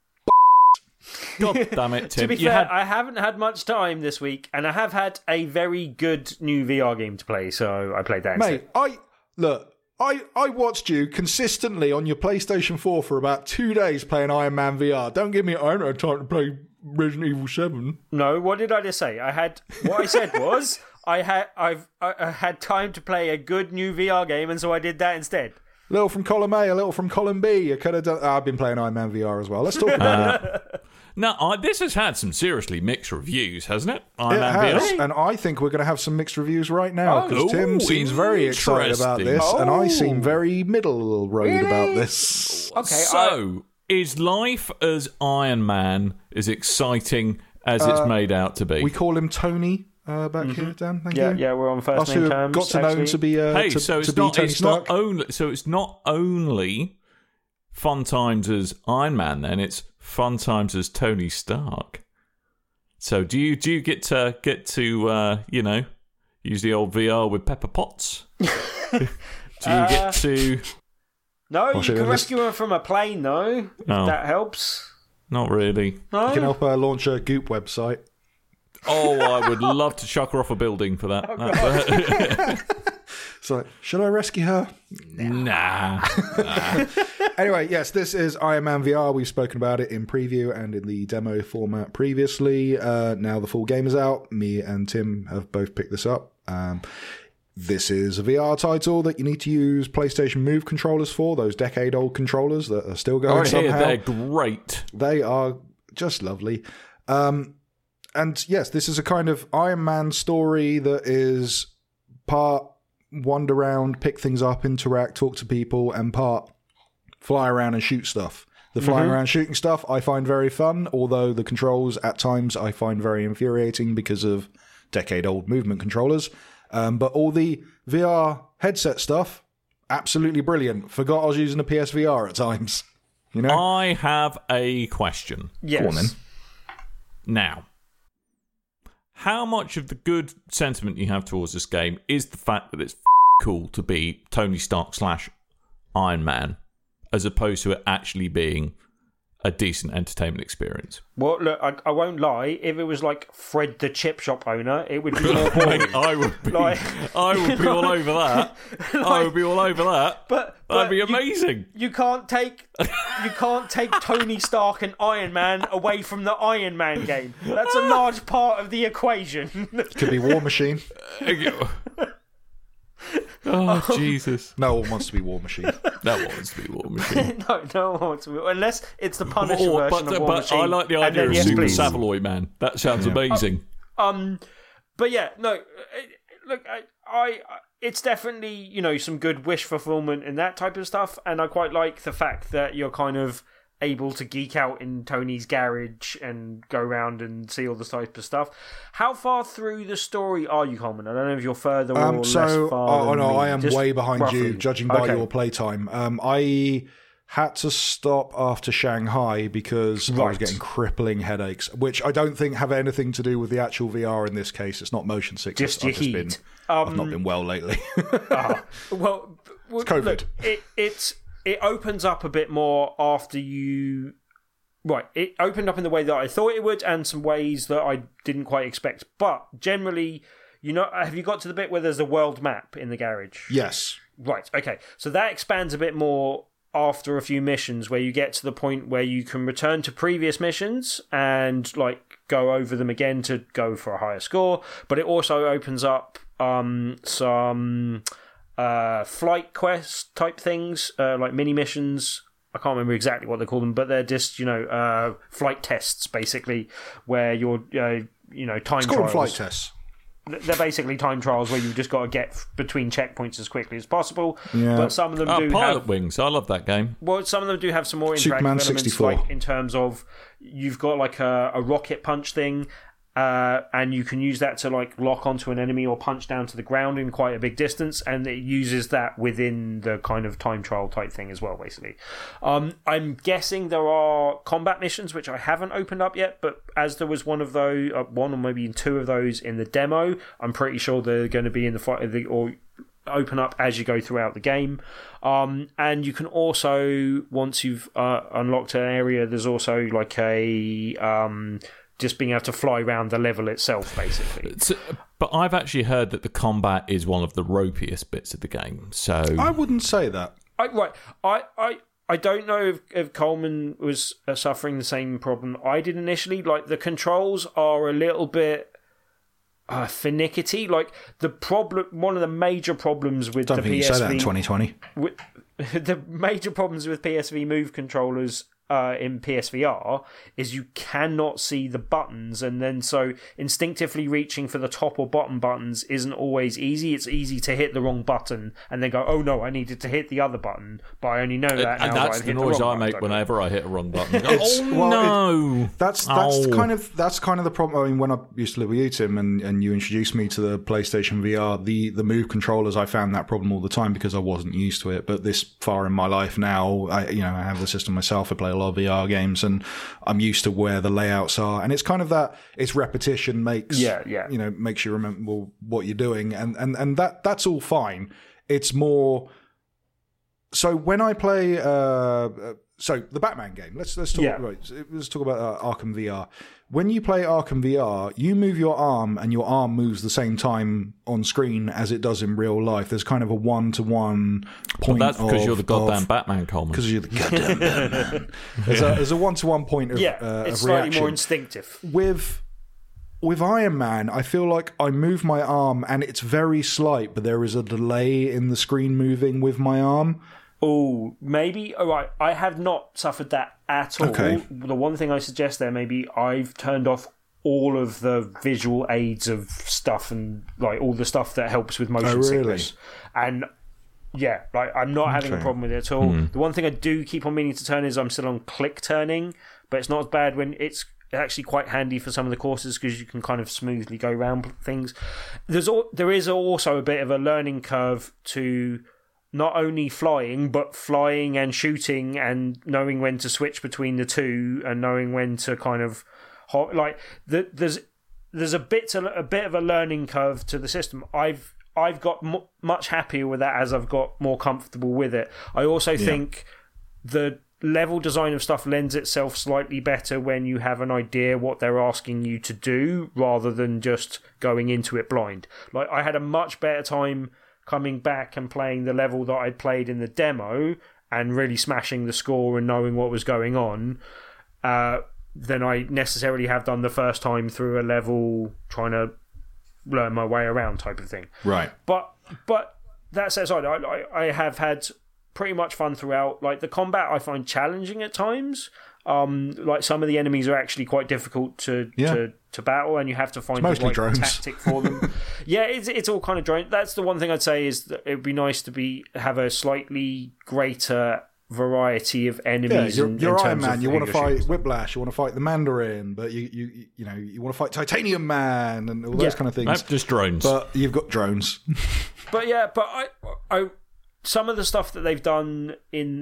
God damn it, Tim. To be you fair, had I haven't had much time this week, and I have had a very good new V R game to play, so I played that instead. Mate, I look, I, I watched you consistently on your PlayStation four for about two days playing Iron Man V R. Don't give me, I don't have time to play Resident Evil seven. No, what did I just say? I had what I said was I had I've I, I had time to play a good new V R game, and so I did that instead. A little from column A, a little from column B. You could have done. Oh, I've been playing Iron Man V R as well. Let's talk about it. no. I, this has had some seriously mixed reviews, hasn't it? Iron It Man V R. has, and I think we're going to have some mixed reviews right now because Oh, Tim seems very excited about this, interesting. and I Oh. seem very middle road about this. Okay, So, is life as Iron Man as exciting as it's made out to be? We call him Tony uh, back here, Dan. Thank Yeah, you. yeah, we're on first Us name who have terms. got to know him actually. to be uh, hey, to, so to it's be not. Tony It's Stark. not only. So it's not only fun times as Iron Man. Then it's fun times as Tony Stark. So do you do you get to get to uh, you know use the old V R with Pepper Potts? do you get to? No, Watch you it can in this- rescue him from a plane, though. If Oh. that helps. Not really. No? You can help uh, launch a Goop website. Oh, I would love to chuck her off a building for that. That's- It's like, should I rescue her? nah. Anyway, yes, this is Iron Man V R. We've spoken about it in preview and in the demo format previously. Uh, now the full game is out. Me and Tim have both picked this up. Um, this is a V R title that you need to use PlayStation Move controllers for, those decade-old controllers that are still going I hear somehow. they're great. They are just lovely. Um, and yes, this is a kind of Iron Man story that is part wander around, pick things up, interact, talk to people, and part fly around and shoot stuff. The flying Mm-hmm. around shooting stuff I find very fun, although the controls at times I find very infuriating because of decade-old movement controllers. Um, but all the V R headset stuff, absolutely brilliant. Forgot I was using a P S V R at times. You know? I have a question. Yes. Go on, then. Now, how much of the good sentiment you have towards this game is the fact that it's f- cool to be Tony Stark slash Iron Man, as opposed to it actually being a decent entertainment experience? Well, look, I, I won't lie. If it was like Fred the chip shop owner, it would be more boring. I would be, Like- I would be all over that. I would be all over that. But, but That'd be you- amazing. You can't take you can't take Tony Stark and Iron Man away from the Iron Man game. That's a large part of the equation. Could be War Machine. Oh, Jesus. No one wants to be War Machine. No one wants to be War Machine. no, no one wants to. Unless it's the Punisher Or- version but of War but Machine. I like the and idea then of yes, Super please. Savoy Man. That sounds Yeah. amazing. Um, but yeah, no. it- Look, I, I, it's definitely you know some good wish fulfillment and that type of stuff, and I quite like the fact that you're kind of able to geek out in Tony's garage and go around and see all this type of stuff. How far through the story are you, Coleman? I don't know if you're further or Um, less so, far. oh than no, me. I am Just way behind roughly. you, judging by Okay. your playtime. Um, I had to stop after Shanghai because I was Right. getting crippling headaches, which I don't think have anything to do with the actual V R in this case. It's not motion sickness. Just your I've just been, heat. I've Um, not been well lately. Ah, well, well COVID. Look, it, it's it opens up a bit more after you. Right, it opened up in the way that I thought it would, and some ways that I didn't quite expect. But generally, you know, have you got to the bit where there's a world map in the garage? Yes. Right. Okay. So that expands a bit more after a few missions, where you get to the point where you can return to previous missions and like go over them again to go for a higher score. But it also opens up um, some uh, flight quest type things, uh, like mini missions. I can't remember exactly what they call them, but they're just you know uh, flight tests basically, where you're uh, you know time It's called trials. flight tests. They're basically time trials where you've just got to get f- between checkpoints as quickly as possible. Yeah. But some of them Oh, do Pilot have Wings. I love that game. well, some of them do have some more interactive Superman elements, sixty-four. like in terms of you've got like a, a rocket punch thing, uh, and you can use that to like lock onto an enemy or punch down to the ground in quite a big distance, and it uses that within the kind of time trial type thing as well, basically. Um, I'm guessing there are combat missions which I haven't opened up yet, but as there was one of those, uh, one or maybe two of those in the demo, I'm pretty sure they're going to be in the fight or open up as you go throughout the game. Um, and you can also, once you've uh, unlocked an area, there's also like a um, just being able to fly around the level itself, basically. So, but I've actually heard that the combat is one of the ropiest bits of the game. So I wouldn't say that. I, right, I, I, I don't know if, if Coleman was uh, suffering the same problem I did initially. Like the controls are a little bit uh, finicky. Like the problem, one of the major problems with Don't the think P you S V say that in twenty twenty. with, the major problems with P S V Move controllers uh, in P S V R is you cannot see the buttons, and then so instinctively reaching for the top or bottom buttons isn't always easy. It's easy to hit the wrong button and then go, oh no, I needed to hit the other button, but I only know that now. and that that's I the hit noise wrong I make button. whenever I hit a wrong button. I go, It's- oh well, no! That's that's Oh. kind of that's kind of the problem. I mean, when I used to live with you, Tim, and, and you introduced me to the PlayStation V R, the the Move controllers, I found that problem all the time because I wasn't used to it. But this far in my life now, I you know I have the system myself. I play a lot of V R games, and I'm used to where the layouts are. And it's kind of that it's repetition makes Yeah, yeah. you know makes you remember what you're doing, and and and that that's all fine. It's more. So when I play, uh, so the Batman game. Let's let's talk. Yeah. Right, let's talk about uh, Arkham V R. When you play Arkham V R, you move your arm, and your arm moves the same time on screen as it does in real life. There's kind of a one to one point. Well, that's because of, you're the goddamn of, Batman, Coleman. Because you're the goddamn Batman. There's a there's a one to one point of Yeah, uh, it's of slightly reaction. more instinctive. with with Iron Man, I feel like I move my arm and it's very slight, but there is a delay in the screen moving with my arm. Oh, maybe. All right, I have not suffered that at all. Okay. The one thing I suggest there, maybe I've turned off all of the visual aids of stuff and like all the stuff that helps with motion Oh, really? sickness. And yeah, like I'm not having a Okay. problem with it at all. Hmm. The one thing I do keep on meaning to turn is I'm still on click turning, but it's not as bad when it's actually quite handy for some of the courses because you can kind of smoothly go around things. There's al- there is also a bit of a learning curve to not only flying, but flying and shooting and knowing when to switch between the two and knowing when to kind of ho- like the, there's there's a bit to, a bit of a learning curve to the system. I've I've got m- much happier with that as I've got more comfortable with it. I also think the level design of stuff lends itself slightly better when you have an idea what they're asking you to do rather than just going into it blind. Like I had a much better time coming back and playing the level that I played in the demo and really smashing the score and knowing what was going on uh, than I necessarily have done the first time through a level trying to learn my way around type of thing. Right. But but that set aside, I, I, I have had pretty much fun throughout. Like, the combat I find challenging at times. Um, like, some of the enemies are actually quite difficult to Yeah. to, to battle, and you have to find It's the mostly right drones. tactic for them. Yeah, it's it's all kind of drone. That's the one thing I'd say is that it would be nice to be have a slightly greater variety of Yeah, enemies. you're, in, you're in Iron terms of Man. You want to who you're fight shooting. Whiplash. You want to fight the Mandarin, but you you you know you want to fight Titanium Man and all those Yeah. kind of things. Nope, just drones. But you've got drones. But yeah, but I, I, some of the stuff that they've done in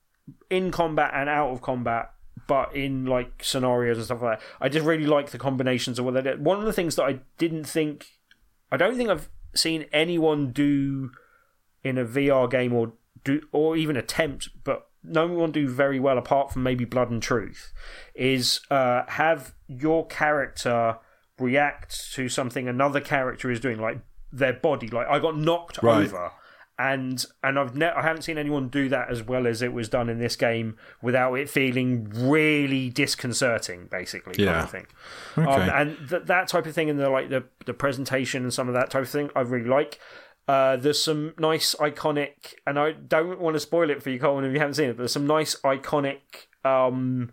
in combat and out of combat, but in like scenarios and stuff like that, I just really like the combinations of what they did. One of the things that I didn't think, I don't think I've seen anyone do in a V R game or do or even attempt, but no one do very well apart from maybe Blood and Truth, is uh, have your character react to something another character is doing, like their body. Like, I got knocked Right. over, and and I've ne- I haven't seen anyone do that as well as it was done in this game without it feeling really disconcerting, basically. Kind Yeah. of thing. Okay. Um, and th- that type of thing, and the like the the presentation and some of that type of thing, I really like. Uh, there's some nice iconic, and I don't want to spoil it for you, Colin, if you haven't seen it, but there's some nice iconic um,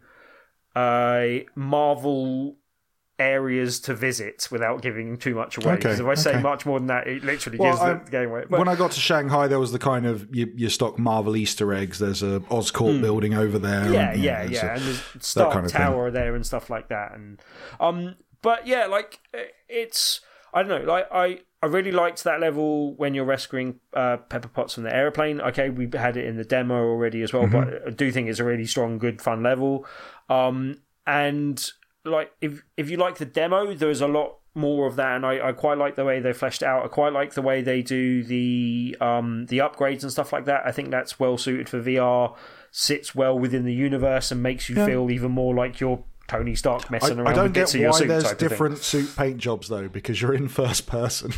uh, Marvel areas to visit without giving too much away. Okay, Because if I say okay. much more than that, it literally Well, gives I- the game away. But, when I got to Shanghai, there was the kind of your, your stock Marvel Easter eggs. There's a Oscorp building over there. yeah, and, yeah, there's yeah, a- and there's Stark kind of thing. Tower there and stuff like that, and um, but yeah, like it's I don't know, like I I really liked that level when you're rescuing uh, Pepper Potts from the airplane. Okay, we had it in the demo already as well, Mm-hmm. but I do think it's a really strong, good, fun level. Um, and like if if you like the demo, there's a lot more of that, and I, I quite like the way they fleshed it out. I quite like the way they do the um the upgrades and stuff like that. I think that's well suited for V R, sits well within the universe, and makes you Yeah. feel even more like you're Tony Stark I, messing I around don't with get bits of your why suit there's type of thing. different suit paint jobs though, because you're in first person.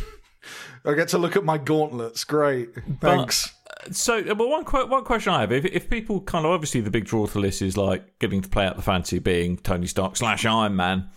I get to look at my gauntlets. Great, thanks. So, but one que- one question I have: if if people kind of obviously the big draw to this is like getting to play out the fantasy being Tony Stark slash Iron Man,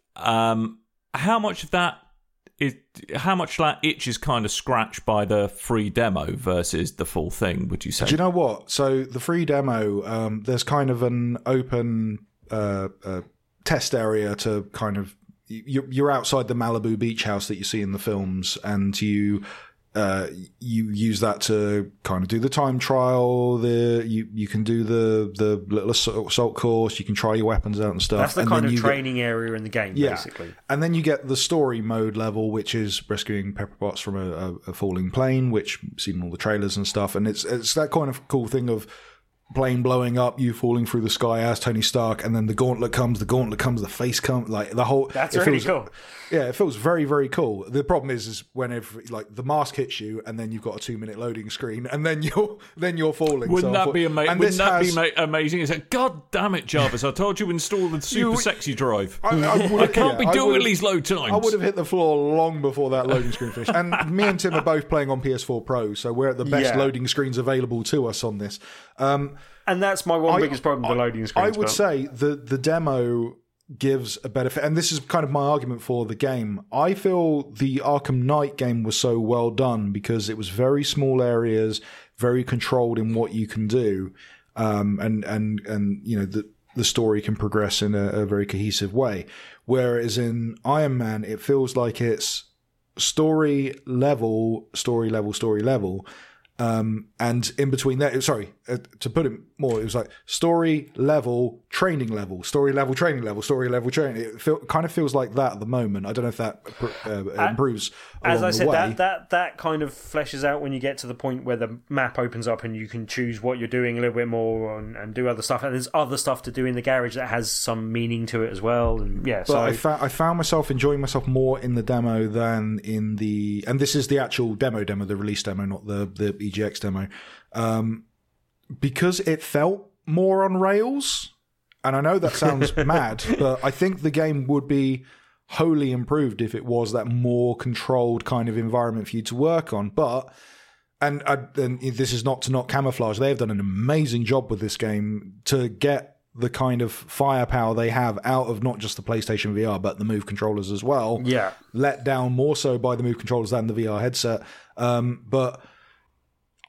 um, how much of that is how much of that itch is kind of scratched by the free demo versus the full thing? Would you say? Do you know what? So the free demo, um, there's kind of an open uh, uh, test area to kind of you, you're outside the Malibu beach house that you see in the films, and you uh, you use that to kind of do the time trial. The you you can do the the little assault assault course. You can try your weapons out and stuff. That's the and kind then of you get- training area in the game, Yeah. basically. And then you get the story mode level, which is rescuing Pepper Potts from a, a, a falling plane, which you've seen in all the trailers and stuff. And it's it's that kind of cool thing of plane blowing up, you falling through the sky as Tony Stark, and then the gauntlet comes, the gauntlet comes, the face comes, like the whole. That's it really feels- cool. Yeah, it feels very, very cool. The problem is, is whenever like the mask hits you, and then you've got a two-minute loading screen, and then you're then you're falling. Wouldn't So I that thought- be amazing? and Wouldn't this that has- be ma- amazing? It's like, God damn it, Jarvis! I told you to install the super You- sexy drive. I, I, I would, can't yeah, be I doing would've- these load times. I would have hit the floor long before that loading screen finished. And me and Tim are both playing on P S four Pro, so we're at the best Yeah. loading screens available to us on this. Um, And that's my one I- biggest problem with the loading screens. I would but- say the the demo gives a better fit, and this is kind of my argument for the game. I feel the Arkham Knight game was so well done because it was very small areas, very controlled in what you can do, um, and and and you know the the story can progress in a, a very cohesive way. Whereas in Iron Man, it feels like it's story level, story level, story level. Um, and in between that, sorry, uh, to put it more, it was like story level, training level, story level, training level, story level, training. It feel, kind of feels like that at the moment. I don't know if that uh, improves along As I the said, way. that, that that kind of fleshes out when you get to the point where the map opens up and you can choose what you're doing a little bit more and, and do other stuff. And there's other stuff to do in the garage that has some meaning to it as well. And yeah, But so I, fa- I found myself enjoying myself more in the demo than in the, and this is the actual demo demo, the release demo, not the the E G X demo, um, because it felt more on rails. And I know that sounds mad, but I think the game would be wholly improved if it was that more controlled kind of environment for you to work on. But and, uh, and this is not to not camouflage. They have done an amazing job with this game to get the kind of firepower they have out of not just the PlayStation V R, but the Move controllers as well. Yeah. Let down more so by the Move controllers than the V R headset. Um, but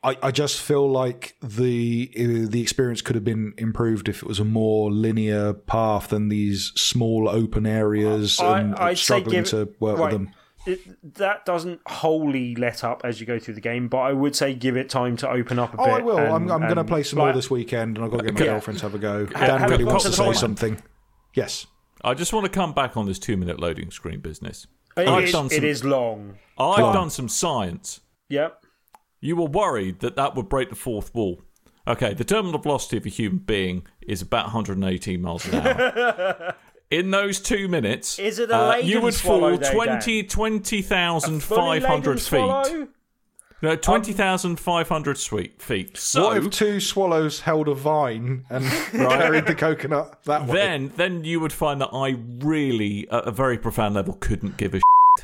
I, I just feel like the uh, the experience could have been improved if it was a more linear path than these small open areas I, and I'd struggling say give, to work right, with them. It, that doesn't wholly let up as you go through the game, but I would say give it time to open up a Oh, bit. I will. and- I'm, I'm going to and, play some like, more this weekend, and I've got to get my Yeah. girlfriend to have a go. Ha- Dan have really it wants got to to the say point- something. Yes. I just want to come back on this two-minute loading screen business. It, I've is, done some, it is long. I've Long. done some science. Yep. You were worried that that would break the fourth wall. Okay, the terminal velocity of a human being is about one hundred eighteen miles an hour. In those two minutes, Is it a uh, Lagan you would swallow fall there, twenty, twenty thousand five hundred Fully Lagan feet. swallow? No, twenty thousand five hundred sweet feet. So What if two swallows held a vine and carried the coconut that way? then, then you would find that I really, at a very profound level, couldn't give a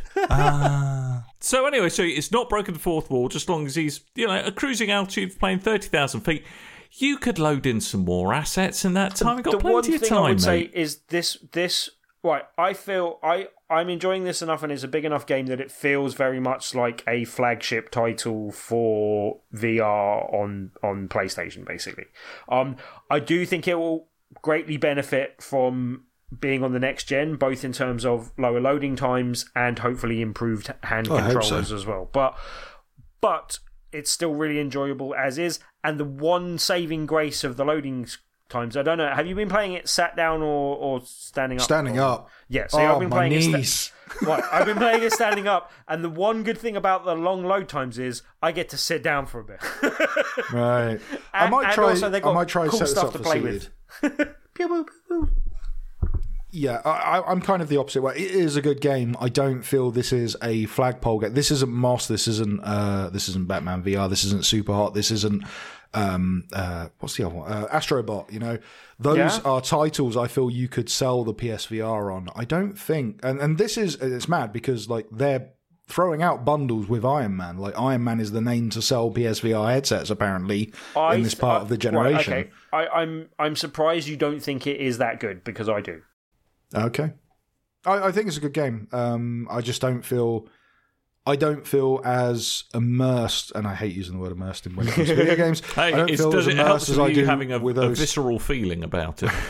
Ah. So anyway, so it's not broken the fourth wall, just as long as he's, you know, at cruising altitude of playing thirty thousand feet. You could load in some more assets in that time. We've got the one plenty of thing time, I would mate. say is this this right. I feel I I'm enjoying this enough, and it's a big enough game that it feels very much like a flagship title for V R on on PlayStation. Basically, um, I do think it will greatly benefit from being on the next gen, both in terms of lower loading times and hopefully improved hand Oh, I hope controllers so. as well. But but it's still really enjoyable as is. And the one saving grace of the loading s- times, I don't know. Have you been playing it sat down or, or standing up? Standing Or- up. Yeah, so Oh, I've been my playing it. sta- knees. Right, I've been playing it standing up, and the one good thing about the long load times is I get to sit down for a bit. Right. I And- might and try. also they've I got might try to cool set this stuff up to for play seated. with. Pew, pew, pew. Yeah, I, I- I'm kind of the opposite way. It is a good game. I don't feel this is a flagpole game. This isn't Moss. This isn't. Uh, this isn't Batman V R. This isn't Super Hot. This isn't. Um, uh, what's the other one? Uh, Astrobot. You know, those Yeah. are titles I feel you could sell the P S V R on. I don't think, and and this is it's mad because like they're throwing out bundles with Iron Man. Like Iron Man is the name to sell P S V R headsets apparently I in this th- part I- of the generation. Right, okay. I, I'm I'm surprised you don't think it is that good because I do. Okay. I, I think it's a good game. Um, I just don't feel, I don't feel as immersed, and I hate using the word immersed in when it comes to video games. I Hey, don't it's, feel does as it help immersed as I with do you having a, with a those. visceral feeling about it?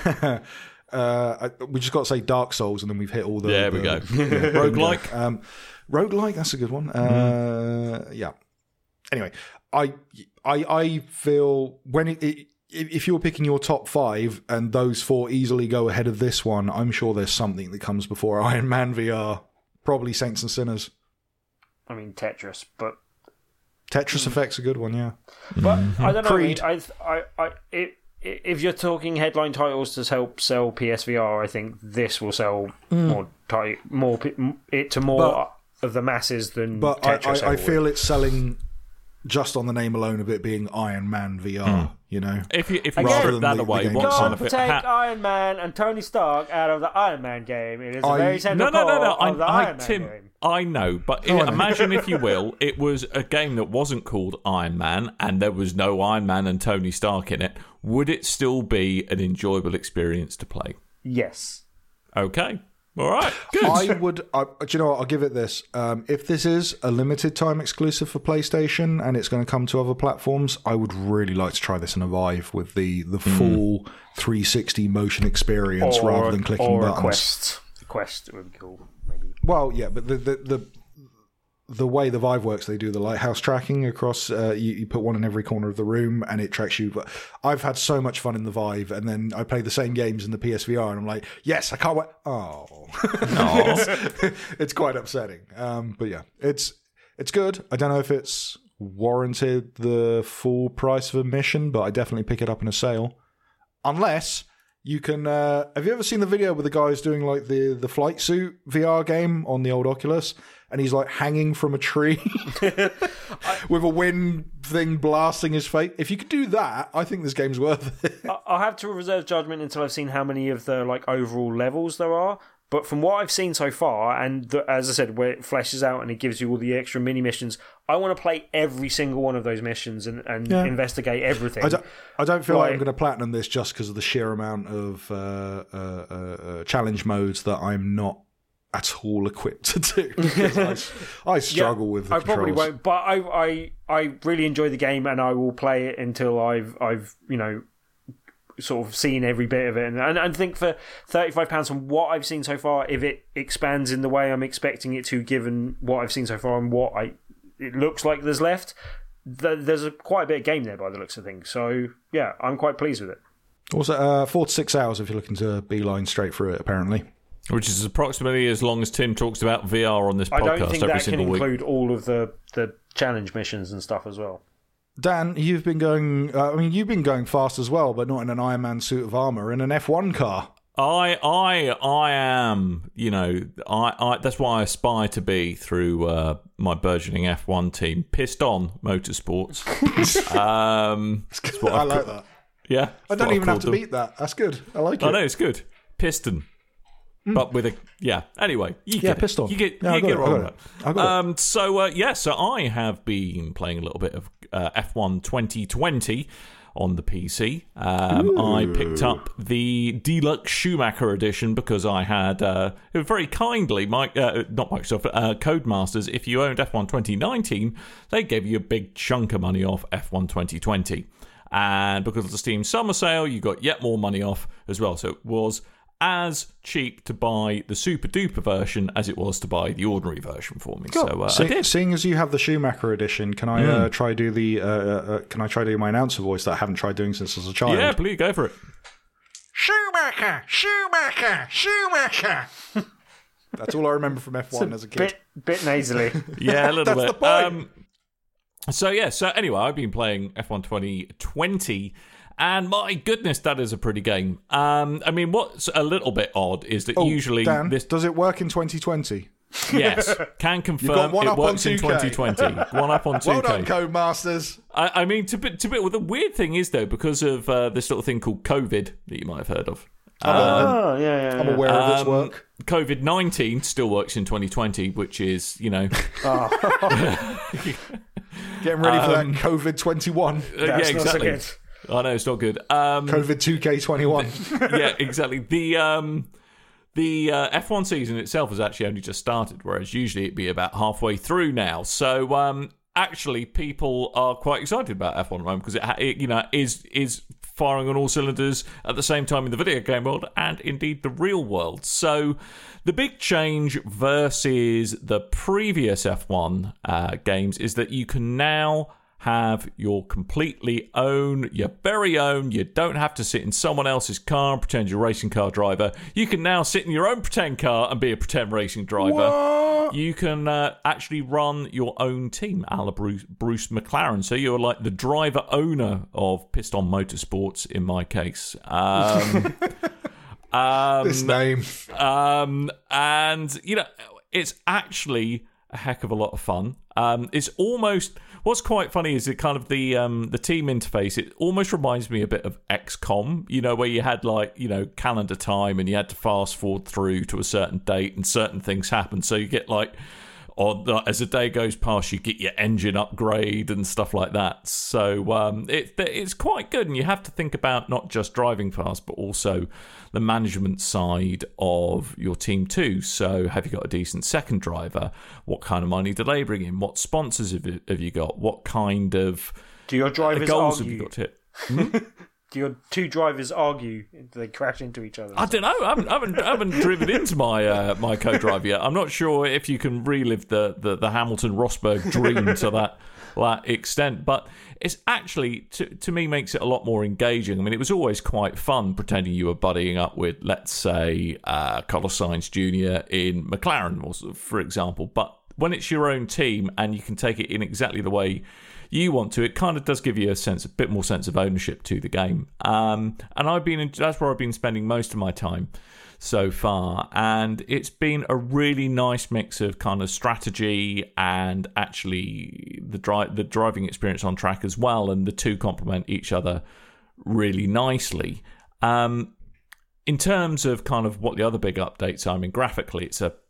uh, I, we just got to say Dark Souls, and then we've hit all the. There the, we go. Yeah, Roguelike? Um, roguelike, that's a good one. Uh, Yeah. Anyway, I, I, I feel when it. it if you're picking your top five and those four easily go ahead of this one, I'm sure there's something that comes before Iron Man V R. Probably Saints and Sinners. I mean Tetris, but Tetris Effect's a good one, yeah. but I don't know. Creed. I, mean, I, I, I, it, if you're talking headline titles to help sell P S V R, I think this will sell more ti- more p- it to more But- of the masses than But I, Tetris. I, I ever feel would. it's selling just on the name alone of it being Iron Man V R, you know? If you if you Again, strip that the- away, the game what itself. kind Don't of it? take ha- Iron Man and Tony Stark out of the Iron Man game. It is a I- very no, central no, no, no. core of the I, I, Iron Man Tim, game. I know, but Oh, I know. imagine if you will, it was a game that wasn't called Iron Man, and there was no Iron Man and Tony Stark in it. Would it still be an enjoyable experience to play? Yes. Okay, all right, good. I would, I, do you know what? I'll give it this. Um, if this is a limited time exclusive for PlayStation and it's going to come to other platforms, I would really like to try this in a Vive with the, the full three sixty motion experience Or, rather than clicking or buttons. a Quest. Quest would be cool, maybe. Well, yeah, but the the the, the way the Vive works, they do the lighthouse tracking across. Uh, you, you put one in every corner of the room, and it tracks you. But I've had so much fun in the Vive, and then I play the same games in the P S V R, and I'm like, yes, I can't wait. Oh, it's, it's quite upsetting. Um, but yeah, it's it's good. I don't know if it's warranted the full price of admission, but I definitely pick it up in a sale, unless. You can. Uh, have you ever seen the video where the guy's doing like the, the flight suit V R game on the old Oculus, and he's like hanging from a tree with a wind thing blasting his face? If you could do that, I think this game's worth it. I- I'll have to reserve judgment until I've seen how many of the like overall levels there are. But from what I've seen so far, and the, as I said, where it fleshes out and it gives you all the extra mini missions, I want to play every single one of those missions and, and Yeah. investigate everything. I don't, I don't feel like Like- I'm going to platinum this just because of the sheer amount of uh, uh, uh, uh, challenge modes that I'm not at all equipped to do. Because I, I struggle yeah, with the I controls. probably won't, but I, I I really enjoy the game, and I will play it until I've I've you know sort of seen every bit of it, and and I think for thirty-five pounds from what I've seen so far, if it expands in the way I'm expecting it to, given what I've seen so far and what I it looks like there's left, th- there's a, quite a bit of game there by the looks of things. So yeah, I'm quite pleased with it. Also, uh, four to six hours if you're looking to beeline straight through it, apparently. Which is approximately as long as Tim talks about V R on this podcast every I don't think that can week. include all of the, the challenge missions and stuff as well. Dan, you've been going. Uh, I mean, you've been going fast as well, but not in an Iron Man suit of armor, in an F one car. I, I, I am. You know, I, I. That's what I aspire to be through uh, my burgeoning F one team, Piston Motorsports. um, that's what I I've like ca- that. Yeah, I don't even have to them. beat that. That's good. I like it. I know it's good. Piston. But with a yeah. Anyway, you Yeah, get pistol. It. You get Yeah, I you got get it, I wrong got with it. that. I got it. Um. So uh, yeah. So I have been playing a little bit of uh, F one twenty twenty on the P C. Um, I picked up the Deluxe Schumacher edition because I had uh, very kindly, my, uh, not Microsoft, uh, Codemasters. If you owned F one twenty nineteen, they gave you a big chunk of money off F one twenty twenty. And because of the Steam Summer Sale, you got yet more money off as well. So it was as cheap to buy the super duper version as it was to buy the ordinary version for me. Cool. So uh, See, I did. Seeing as you have the Schumacher edition, can I Mm. uh, try do the uh, uh, can I try do my announcer voice that I haven't tried doing since I was a child? Yeah, please go for it. Schumacher, Schumacher, Schumacher. That's all I remember from F one as a kid. Bit bit nasally. Yeah, a little That's bit. the point. Um, so yeah, so anyway, I've been playing F one twenty twenty, and my goodness, that is a pretty game. Um, I mean, what's a little bit odd is that Oh, usually Dan, this, does it work in twenty twenty? yes, can got confirm one it up on works in two K. twenty twenty. One up on two K. Well done, Codemasters. I, I mean, to bit, to bit. Well, the weird thing is though, because of uh, this little thing called COVID that you might have heard of. Oh, yeah, yeah, yeah. I'm aware of its Um, work. COVID nineteen still works in twenty twenty, which is, you know, Getting ready for um, that COVID twenty-one. uh, That's yeah, not so exactly. good. I know it's not good. Um, COVID two K twenty-one. yeah, exactly. The um, the uh, F one season itself has actually only just started, whereas usually it'd be about halfway through now. So um, actually, people are quite excited about F one at the moment because it, ha- it, you know, is is firing on all cylinders at the same time in the video game world and indeed the real world. So the big change versus the previous F one uh, games is that you can now have your completely own, your very own. You don't have to sit in someone else's car and pretend you're a racing car driver. You can now sit in your own pretend car and be a pretend racing driver. What? You can uh, actually run your own team, a la Bruce, Bruce McLaren. So you're like the driver owner of Piston Motorsports in my case. Um, um, This name. um, and, you know, it's actually a heck of a lot of fun. Um, it's almost... What's quite funny is it kind of the um, the team interface. It almost reminds me a bit of X COM, you know, where you had like, you know, calendar time and you had to fast forward through to a certain date and certain things happen. So you get like, or as the day goes past, you get your engine upgrade and stuff like that. So um, it, it's quite good. And you have to think about not just driving fast, but also the management side of your team too. So have you got a decent second driver? What kind of money do they bring in? What sponsors have you, have you got? What kind of Do your drivers goals argue? have you got to hit? Do your two drivers argue? Do they crash into each other? I don't know. I haven't, I haven't, I haven't driven into my uh, my co-driver yet. I'm not sure if you can relive the, the, the Hamilton Rosberg dream to that, that extent. But it's actually, to, to me, makes it a lot more engaging. I mean, it was always quite fun pretending you were buddying up with, let's say, uh, Carlos Sainz Junior in McLaren, or, for example. But when it's your own team and you can take it in exactly the way you want to, it kind of does give you a sense, a bit more sense of ownership to the game. Um, and I've been, that's where I've been spending most of my time so far. And it's been a really nice mix of kind of strategy and actually the dri- the driving experience on track as well. And the two complement each other really nicely. Um, in terms of kind of what the other big updates are, I mean, graphically, it's a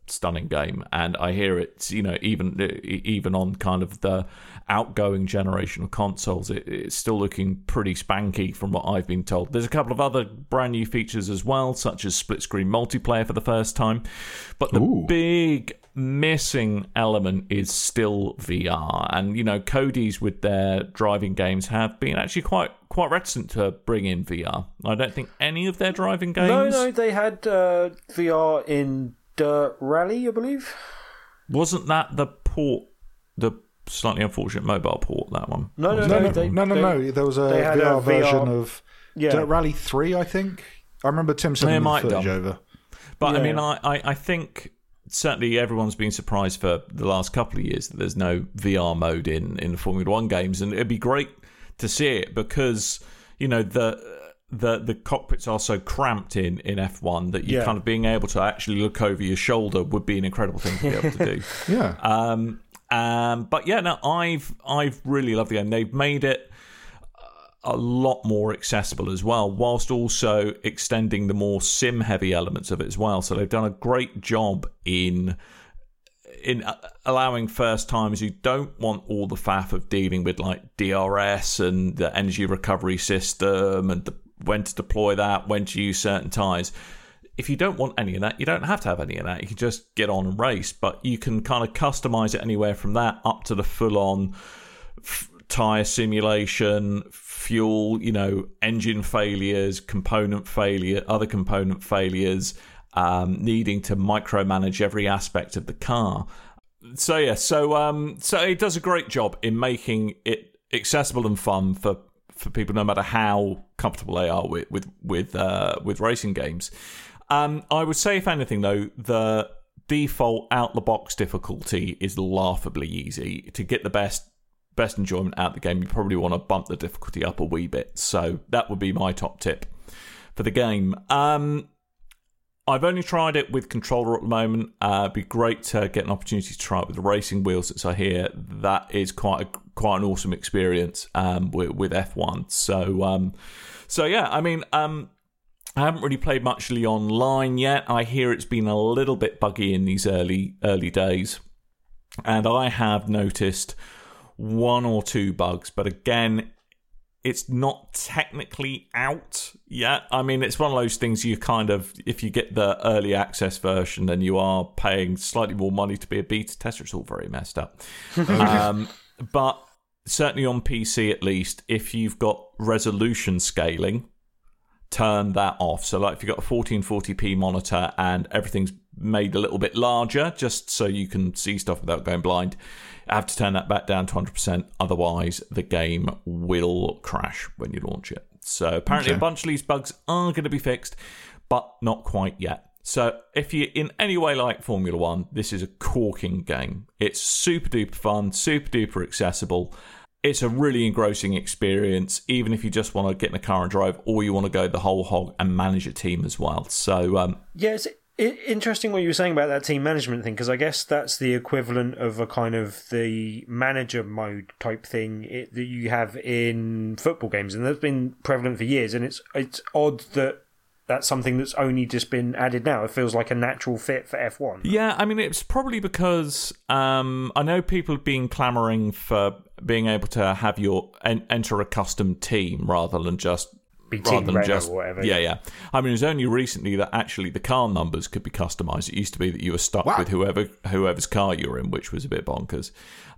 stunning game, and I hear it's, you know, even even on kind of the outgoing generation of consoles, it, it's still looking pretty spanky from what I've been told. There's a couple of other brand new features as well, such as split screen multiplayer for the first time, but the Ooh. big missing element is still V R. And, you know, Cody's with their driving games have been actually quite quite reticent to bring in V R. I don't think any of their driving games... No, no, they had uh, V R in Dirt Rally, I believe. Wasn't that the port, the slightly unfortunate mobile port, that one? No, no, no, no. no, They, no, no, they, no. There was a V R, a V R version of yeah. Dirt Rally three, I think. I remember Tim sending the footage over. But, yeah. I mean, I, I, I think... Certainly, everyone's been surprised for the last couple of years that there's no V R mode in, in Formula One games, and it'd be great to see it because, you know, the the the cockpits are so cramped in, in F one that you yeah. kind of being able to actually look over your shoulder would be an incredible thing to be able to do. yeah. Um. Um. But yeah, no, I've I've really loved the game. They've made it a lot more accessible as well, whilst also extending the more sim-heavy elements of it as well. So they've done a great job in in allowing first-timers who don't want all the faff of dealing with like D R S and the energy recovery system and the, when to deploy that, when to use certain tyres. If you don't want any of that, you don't have to have any of that. You can just get on and race, but you can kind of customize it anywhere from that up to the full-on f- tyre simulation, fuel, you know, engine failures, component failure, other component failures, um, needing to micromanage every aspect of the car. So yeah, so um, so it does a great job in making it accessible and fun for, for people, no matter how comfortable they are with with with uh, with racing games. Um, I would say, if anything, though, the default out the box difficulty is laughably easy. To get the best. best enjoyment out of the game, you probably want to bump the difficulty up a wee bit. So that would be my top tip for the game. Um, I've only tried it with controller at the moment. Uh, it'd be great to get an opportunity to try it with the racing wheels, since I hear that is quite a, quite an awesome experience um, with, with F one. So, um, so yeah, I mean, um, I haven't really played much online yet. I hear it's been a little bit buggy in these early early days, and I have noticed one or two bugs, but again, it's not technically out yet. I mean, it's one of those things you kind of, if you get the early access version, then you are paying slightly more money to be a beta tester. It's all very messed up. um, but certainly on P C at least, if you've got resolution scaling, turn that off. So like if you've got a fourteen forty p monitor and everything's made a little bit larger just so you can see stuff without going blind, I have to turn that back down to one hundred percent, otherwise the game will crash when you launch it. So apparently okay. a bunch of these bugs are going to be fixed, but not quite yet. So if you in any way like Formula One, this is a corking game. It's super duper fun, super duper accessible. It's a really engrossing experience, even if you just want to get in a car and drive, or you want to go the whole hog and manage a team as well. So um, yeah, it's interesting what you were saying about that team management thing, because I guess that's the equivalent of a kind of the manager mode type thing it, that you have in football games, and that's been prevalent for years. And it's it's odd that that's something that's only just been added now. It feels like a natural fit for F one. Yeah, I mean, it's probably because um, I know people have been clamouring for being able to have your en- enter a custom team rather than just be team rather than just or whatever. Yeah, yeah. I mean, it was only recently that actually the car numbers could be customised. It used to be that you were stuck wow. with whoever whoever's car you were in, which was a bit bonkers.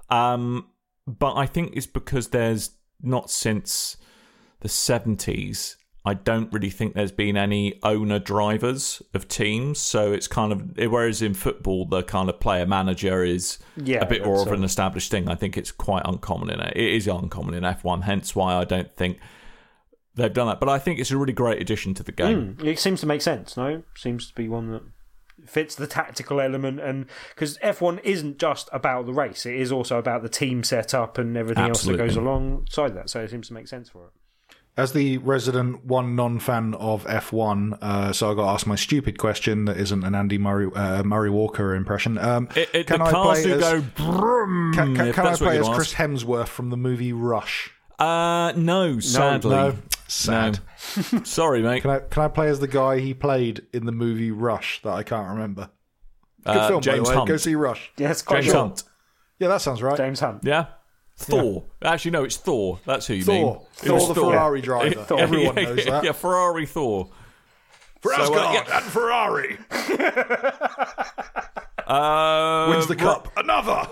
Um, but I think it's because there's not since the seventies. I don't really think there's been any owner drivers of teams, so it's kind of, whereas in football the kind of player manager is yeah, a bit more of so. an established thing. I think it's quite uncommon in it. It is uncommon in F one, hence why I don't think they've done that. But I think it's a really great addition to the game. Mm, it seems to make sense, no? Seems to be one that fits the tactical element, and because F one isn't just about the race, it is also about the team setup and everything Absolutely. else that goes alongside that. So it seems to make sense for it. As the resident one non-fan of F one, uh, so I got to ask my stupid question that isn't an Andy Murray uh, Murray Walker impression. Um, it, it, can the I cars play do as, go brum, Can, can, can I play as ask. Chris Hemsworth from the movie Rush? Uh, no, sadly. No, no. Sad. No. Sorry, mate. Can I can I play as the guy he played in the movie Rush that I can't remember? Good Uh, film, James by the way. Hunt. Go see Rush. Yeah, it's quite James sure. Hunt. Yeah, that sounds right. James Hunt. Yeah. Thor. Actually, no, it's Thor. That's who you Thor. mean. It Thor was the Ferrari driver. Yeah, Everyone yeah, knows yeah, that. Yeah, Ferrari Thor. For So, uh, Asgard yeah. and Ferrari. Uh, Wins the cup. Another.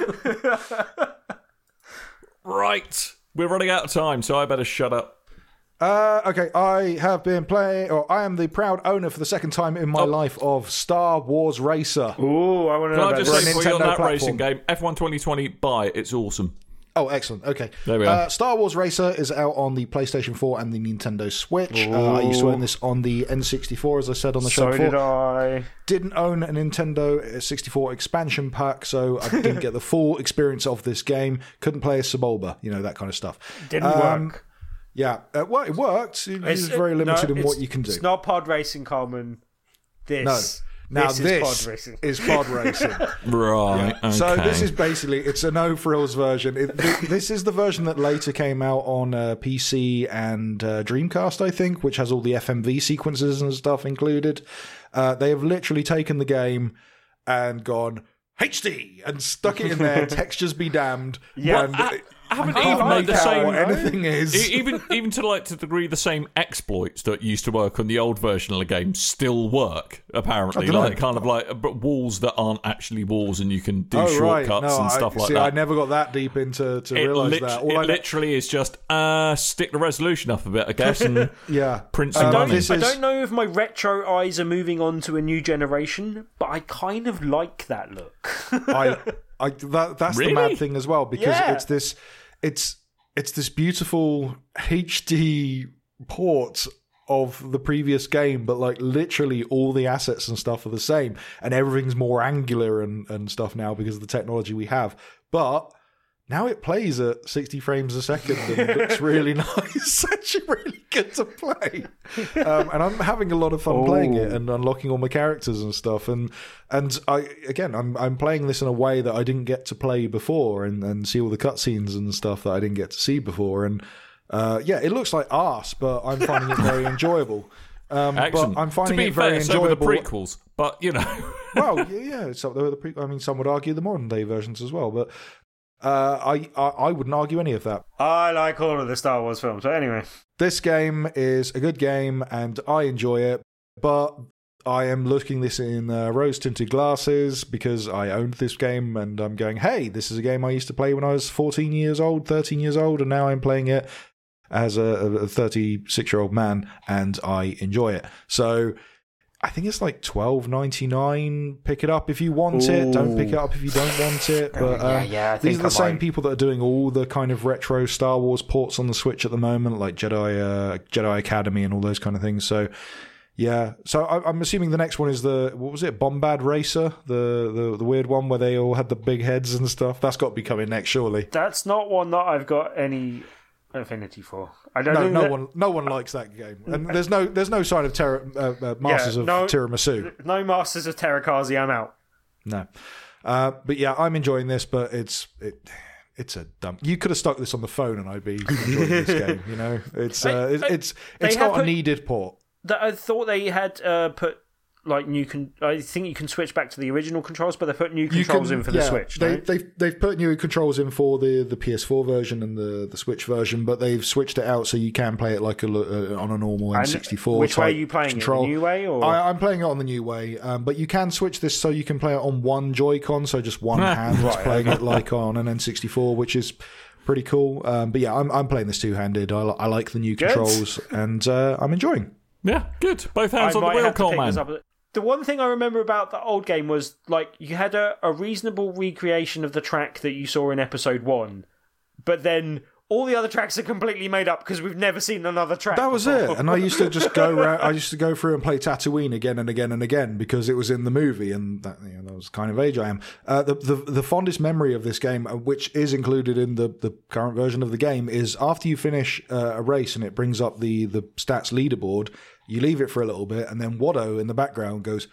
Right. We're running out of time, so I better shut up. Uh, okay, I have been playing, or I am the proud owner for the second time in my Oh. life of Star Wars Racer. Ooh, I want to Can know I about just this. say, Nintendo for you on that platform. racing game, F one twenty twenty, buy it. It's awesome. Oh, excellent. Okay. There we are. Uh, Star Wars Racer is out on the PlayStation four and the Nintendo Switch. Uh, I used to own this on the N sixty-four, as I said on the show So before. did I. Didn't own a Nintendo sixty-four expansion pack, so I didn't get the full experience of this game. Couldn't play as Sebulba, you know, that kind of stuff. Didn't Um, work. Yeah, uh, well, it worked. It was very limited no, in what it's- you can do. It's not pod racing, Carmen. This. No. Now this, this, is pod racing. is pod racing. Right. Okay. So this is basically, it's a no frills version. It, th- this is the version that later came out on uh, P C and uh, Dreamcast, I think, which has all the F M V sequences and stuff included. Uh, they have literally taken the game and gone H D and stuck it in there. Textures be damned. Yeah. and I- I haven't I can't even make the out same- what anything is. E- even even to like to the degree the same exploits that used to work on the old version of the game still work apparently, dunno. like kind of like but walls that aren't actually walls and you can do Oh, right. shortcuts No, and stuff I, like see, that. I never got that deep into to it realise lit- that. All it I know- literally is just uh stick the resolution up a bit, I guess, and yeah. print Um, some I don't, money. this I is- don't know if my retro eyes are moving on to a new generation, but I kind of like that look. I, I that, that's Really? the mad thing as well, because Yeah. it's this, it's it's this beautiful H D port of the previous game, but like literally all the assets and stuff are the same, and everything's more angular and and stuff now because of the technology we have. But now it plays at sixty frames a second and looks really nice. It's actually really good to play. Um, and I'm having a lot of fun playing it and unlocking all my characters and stuff. And and I again, I'm I'm playing this in a way that I didn't get to play before and, and see all the cutscenes and stuff that I didn't get to see before. And uh, yeah, it looks like arse, but I'm finding it very enjoyable. Um, Excellent. But I'm finding to be it very fair, so were the enjoyable. prequels, but you know. Well, yeah, yeah. So there were the pre- I mean, some would argue the modern day versions as well, but uh, I, I I wouldn't argue any of that. I like all of the Star Wars films. So anyway, This game is a good game, and I enjoy it. But I am looking this in uh, rose-tinted glasses because I owned this game, and I'm going, "Hey, this is a game I used to play when I was fourteen years old, thirteen years old, and now I'm playing it as a thirty-six-year-old man, and I enjoy it." So I think it's like twelve ninety-nine. Pick it up if you want it. Don't pick it up if you don't want it. But yeah, um, yeah, I these think are the I same might. people that are doing all the kind of retro Star Wars ports on the Switch at the moment, like Jedi, uh, Jedi Academy, and all those kind of things. So yeah, so I, I'm assuming the next one is the what was it, Bombad Racer, the, the the weird one where they all had the big heads and stuff. That's got to be coming next, surely. that's not one that I've got any affinity for. I don't No, think no that- one, no one likes that game, and there's no, there's no sign of terror, uh, uh, Masters Yeah, of no- Tiramisu. No Masters of Terrakazi, I'm out. No, uh, but yeah, I'm enjoying this, but it's it, it's a dumb. You could have stuck this on the phone, and I'd be enjoying this game. You know, it's uh, it's it's, They it's have not a put- needed port. That I thought they had uh, put like new. Con- I think you can switch back to the original controls, but they put new You controls can- in for the yeah, Switch. They, no? they've they've put new controls in for the, the P S four version and the, the Switch version, but they've switched it out so you can play it like a, uh, on a normal N sixty-four. which way type are you playing control. it? The new way or? I, I'm playing it on the new way, um, but you can switch this so you can play it on one Joy-Con, so just one hand Right, playing it like on an N sixty-four, which is pretty cool. Um, but yeah, I'm I'm playing this two-handed. I, li- I like the new Good. controls, and uh, I'm enjoying. Yeah, good. Both I hands on the might wheel, have to Cole pick this man. up. The one thing I remember about the old game was like you had a, a reasonable recreation of the track that you saw in episode one, but then all the other tracks are completely made up because we've never seen another track. That was before. it. And I used to just go around, I used to go through and play Tatooine again and again and again because it was in the movie, and that, you know, that was the kind of age I am. Uh, the, the the fondest memory of this game, uh, which is included in the, the current version of the game, is after you finish uh, a race and it brings up the, the stats leaderboard, you leave it for a little bit, and then Watto in the background goes,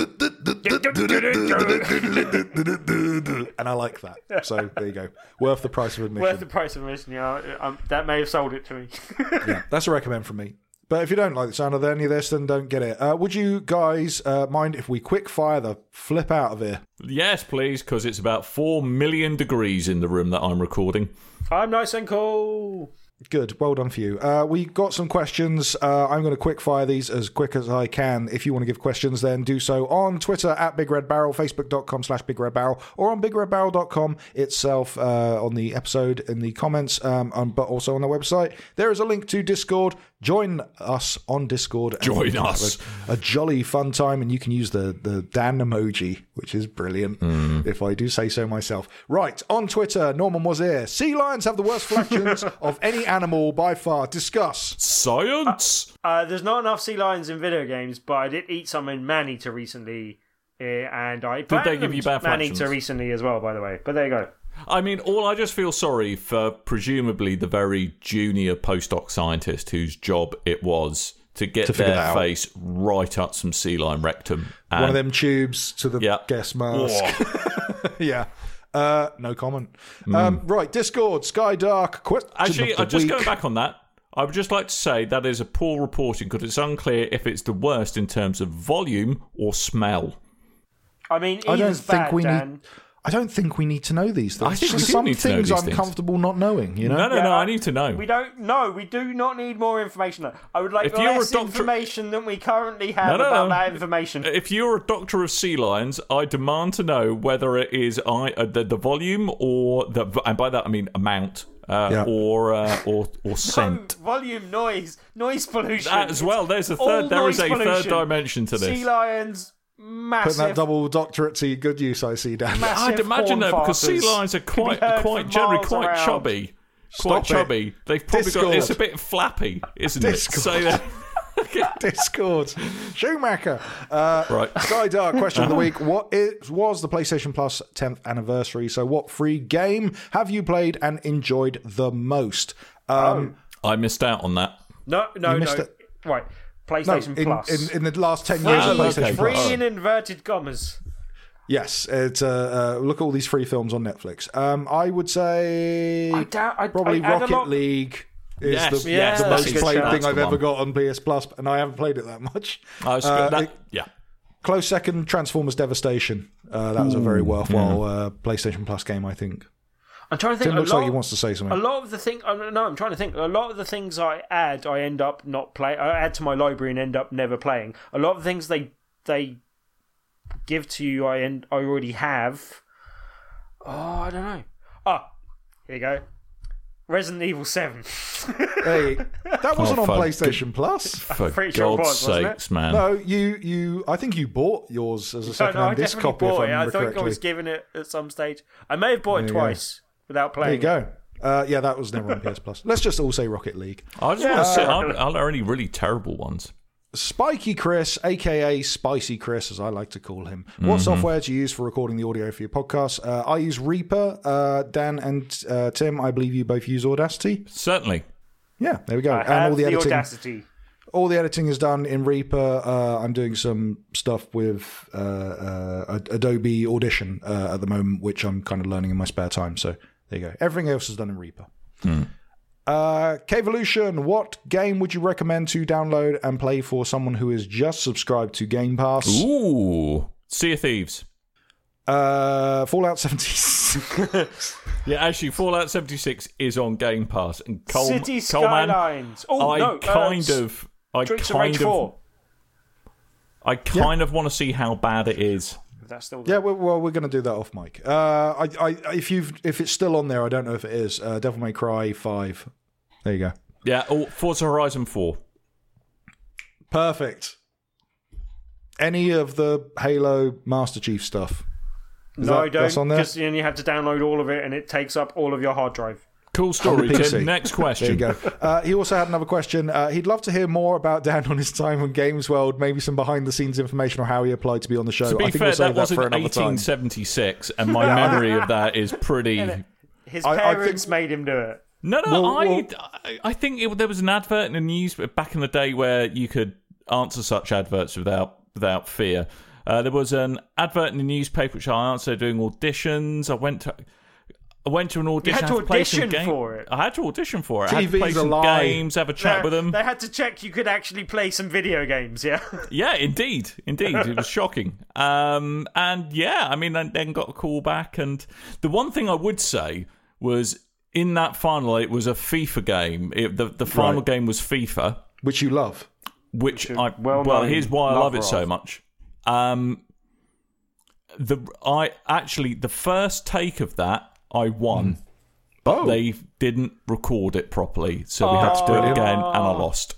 and I like that. So there you go. Worth the price of admission. Worth the price of admission. Yeah, um, that may have sold it to me. Yeah, that's a recommend from me. But if you don't like the sound of any of this, then don't get it. Uh, would you guys uh, mind if we quick fire the flip out of here? Yes, please, because it's about four million degrees in the room that I'm recording. I'm nice and cool. Good, well done for you. Uh, we got some questions. Uh, I'm going to quick fire these as quick as I can. If you want to give questions, then do so on Twitter at Big Red Barrel, Facebook.com slash Big Red Barrel, or on Big Red Barrel dot com itself uh, on the episode in the comments, um, um, but also on the website. There is a link to Discord. Join us on Discord. And Join us. A, a jolly fun time, and you can use the, the Dan emoji, which is brilliant, mm. if I do say so myself. Right, on Twitter, Norman was here. Sea lions have the worst flatulence of any animal by far. Discuss. Science! Uh, uh, there's not enough sea lions in video games, but I did eat some in man-eater recently, uh, and I did they give you bad man-eater recently as well, by the way. But there you go. I mean, all I just feel sorry for presumably the very junior postdoc scientist whose job it was to get to their face right up some sea lion rectum. And one of them tubes to the yeah. guest mask. yeah. Uh, no comment. Mm. Um, right, Discord, Skydark. Question Actually, of the uh, just week. going back on that, I would just like to say that is a poor reporting because it's unclear if it's the worst in terms of volume or smell. I mean, I don't think bad, we Dan. need. I don't think we need to know these things. I think we do some need to know things these I'm things. comfortable not knowing. You know. No, no, Yeah, no. I- I need to know. We don't know. We do not need more information. Though. I would like If you're a less doctor- information than we currently have No, no, about no. that information. If you're a doctor of sea lions, I demand to know whether it is I uh, the, the volume or the, and by that I mean amount, uh, Yeah. or uh, or or scent. No, volume, noise, noise pollution. That as well. There's a All third. There is noise a third pollution. dimension to this. Sea lions, Putting massive. that double doctorate to good use, I see, Dan. massive I'd imagine horn that because sea farters lions are can be quite heard quite from generally miles quite around. chubby. Stop Quite it. chubby. They've probably got. It's a Discord. bit flappy, isn't Discord. it? So that- Discord. Schumacher. Uh, Right. Skydark, question of the week. What is, was the PlayStation Plus tenth anniversary? So what free game have you played and enjoyed the most? Um, I missed out on that. No, no, You no. missed it. Right, no, PlayStation in, Plus. in, in the last ten free, years of Oh, PlayStation okay. free Plus. in inverted commas. Yes, it's uh, uh, look at all these free films on Netflix. Um, I would say I doubt. I, probably I, I had a Rocket lot- League is Yes, the, yes, the that's most a good played shout. thing That's I've the ever one. got on P S Plus, and I haven't played it that much. I was, Uh, that, it- yeah. Close second, Transformers Devastation. Uh, that was a very worthwhile uh, PlayStation Plus game, I think. I'm trying to think. Tim a looks lot, like he wants to say something. A lot of the thing. Oh, no, I'm trying to think. A lot of the things I add, I end up not play. I add to my library and end up never playing. A lot of the things they they give to you, I end, I already have. Oh, I don't know. Ah, here you go. Resident Evil seven. Hey, that wasn't Oh, on fuck. PlayStation Plus. For pretty sure it God's was, wasn't sakes, man. No, you, you. I think you bought yours as a No, no, I second-hand disc definitely copy. If bought I it. I remember think correctly. I was given it at some stage. I may have bought it There you go. twice without There playing. you go. Uh, yeah, that was never on P S Plus. Let's just all say Rocket League. I just Yeah. want to say, are, are there any really terrible ones? Spiky Chris, aka Spicy Chris, as I like to call him. What software do you use for recording the audio for your podcast? Uh, I use Reaper. Uh, Dan and uh, Tim, I believe you both use Audacity. Certainly. Yeah, there we go. I and have all the, the editing. audacity. All the editing is done in Reaper. Uh, I'm doing some stuff with uh, uh, Adobe Audition uh, at the moment, which I'm kind of learning in my spare time. So there you go. Everything else is done in Reaper. Hmm. Uh, Caveolution, what game would you recommend to download and play for someone who is just subscribed to Game Pass? Ooh. Sea of Thieves. Uh, Fallout seventy-six. Yeah, actually, Fallout seventy-six is on Game Pass. And Cole, City Coleman, Skylines. Oh, I no. kind uh, of... I Streets of kind Rage of... four. I kind of want to see how bad it is. That's still Yeah, well, well we're going to do that off mic. Uh, I, I, if you've, if it's still on there, I don't know if it is. Uh, Devil May Cry five. There you go. Yeah, oh, Forza Horizon four. Perfect. Any of the Halo Master Chief stuff? Is No, that- I don't. that's on there? Because then you have to download all of it, and it takes up all of your hard drive. Cool story, On the P C. Tim. Next There question. you go. Uh, he also had another question. Uh, he'd love to hear more about Dan on his time on Games World, maybe some behind-the-scenes information or how he applied to be on the show. To be I think fair, we'll save that that was for in another time. eighteen seventy-six, and my memory of that is pretty... His I- I parents think- made him do it. No, no, Well, I, well- I, I think it, there was an advert in the news back in the day where you could answer such adverts without without fear. Uh, there was an advert in the newspaper which I answered doing auditions. I went to I went to an audition. You had to I play some audition game- for it. I had to audition for it. T V's I had to play a some lie. games, have a chat They- with them. They had to check you could actually play some video games, yeah? Yeah, indeed, indeed, it was shocking. Um, and yeah, I mean, I then got a call back, and the one thing I would say was in that final, it was a FIFA game. It, the the final Right. game was FIFA, Which you love. which Which I well well, known here's why I love it lover so of. much. Um, the I actually the first take of that I won. Oh, They didn't record it properly, so we had to do it brilliant. again, and I lost.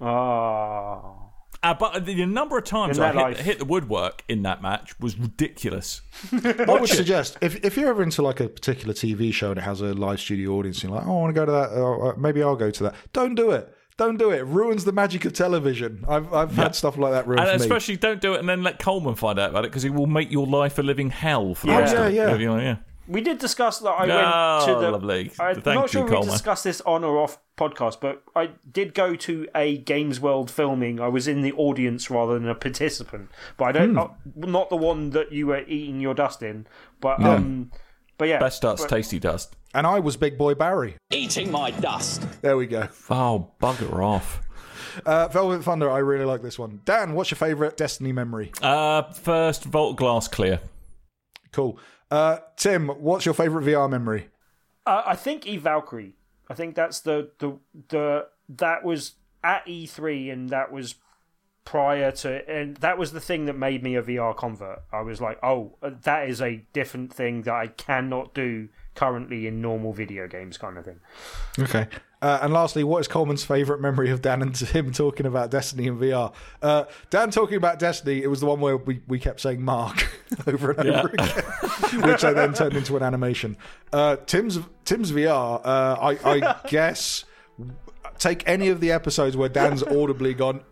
Oh. Uh, but the number of times In I that hit, life. hit the woodwork in that match was ridiculous. I would suggest if if you're ever into like a particular T V show and it has a live studio audience, and you're like, oh, I want to go to that. Or maybe I'll go to that. Don't do it. Don't do it. It ruins the magic of television. I've I've had stuff like that ruined And for me. especially don't do it and then let Coleman find out about it because he will make your life a living hell for the Yeah. rest of it. Yeah, yeah. You know, yeah. We did discuss that. I Oh, went to the. lovely. I'm Thank not you, sure if Coleman. we discussed this on or off podcast, but I did go to a Games World filming. I was in the audience rather than a participant. But I don't. Hmm. Uh, not the one that you were eating your dust in. But um. But yeah. Best dust, but- tasty dust. And I was Big Boy Barry. Eating my dust. There we go. Oh, bugger off. Uh, Velvet Thunder. I really like this one. Dan, what's your favourite Destiny memory? Uh, first, Vault Glass clear. Cool. Uh, Tim, what's your favourite V R memory? Uh, I think Eve Valkyrie. I think that's the the the that was at E three, and that was prior to, and that was the thing that made me a V R convert. I was like, oh, that is a different thing that I cannot do currently in normal video games, kind of thing. Okay. Uh, and lastly, what is Coleman's favourite memory of Dan and him talking about Destiny and V R? Uh, Dan talking about Destiny, it was the one where we, we kept saying Mark over and over again, which I then turned into an animation. Uh, Tim's Tim's V R, uh, I, I guess, take any of the episodes where Dan's audibly gone,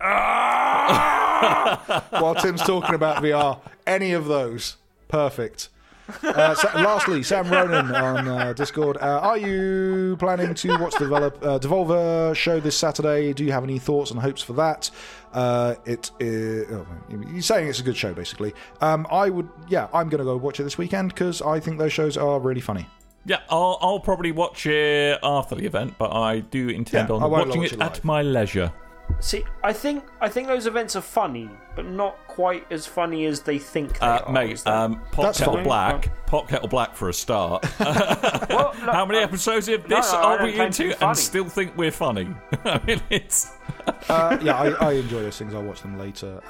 "Ah!" while Tim's talking about V R, any of those, perfect. Uh, so, lastly, Sam Ronan on uh, Discord. Uh, are you planning to watch the develop, uh, Devolver show this Saturday? Do you have any thoughts and hopes for that? Uh, it is, oh, you're saying it's a good show, basically. Um, I would, yeah, I'm going to go watch it this weekend because I think those shows are really funny. Yeah, I'll, I'll probably watch it after the event, but I do intend Yeah, on I won't watching watch it it at live. my leisure. See, I think I think those events are funny, but not quite as funny as they think they Uh, are. mate, Is that- um, Pot That's Kettle fine. Black, Pot Kettle Black for a start. Well, look, How many I- episodes of No, this no, I are don't we claim to be into funny. and still think we're funny? I mean, it's... Uh, yeah, I, I enjoy those things. I'll watch them later.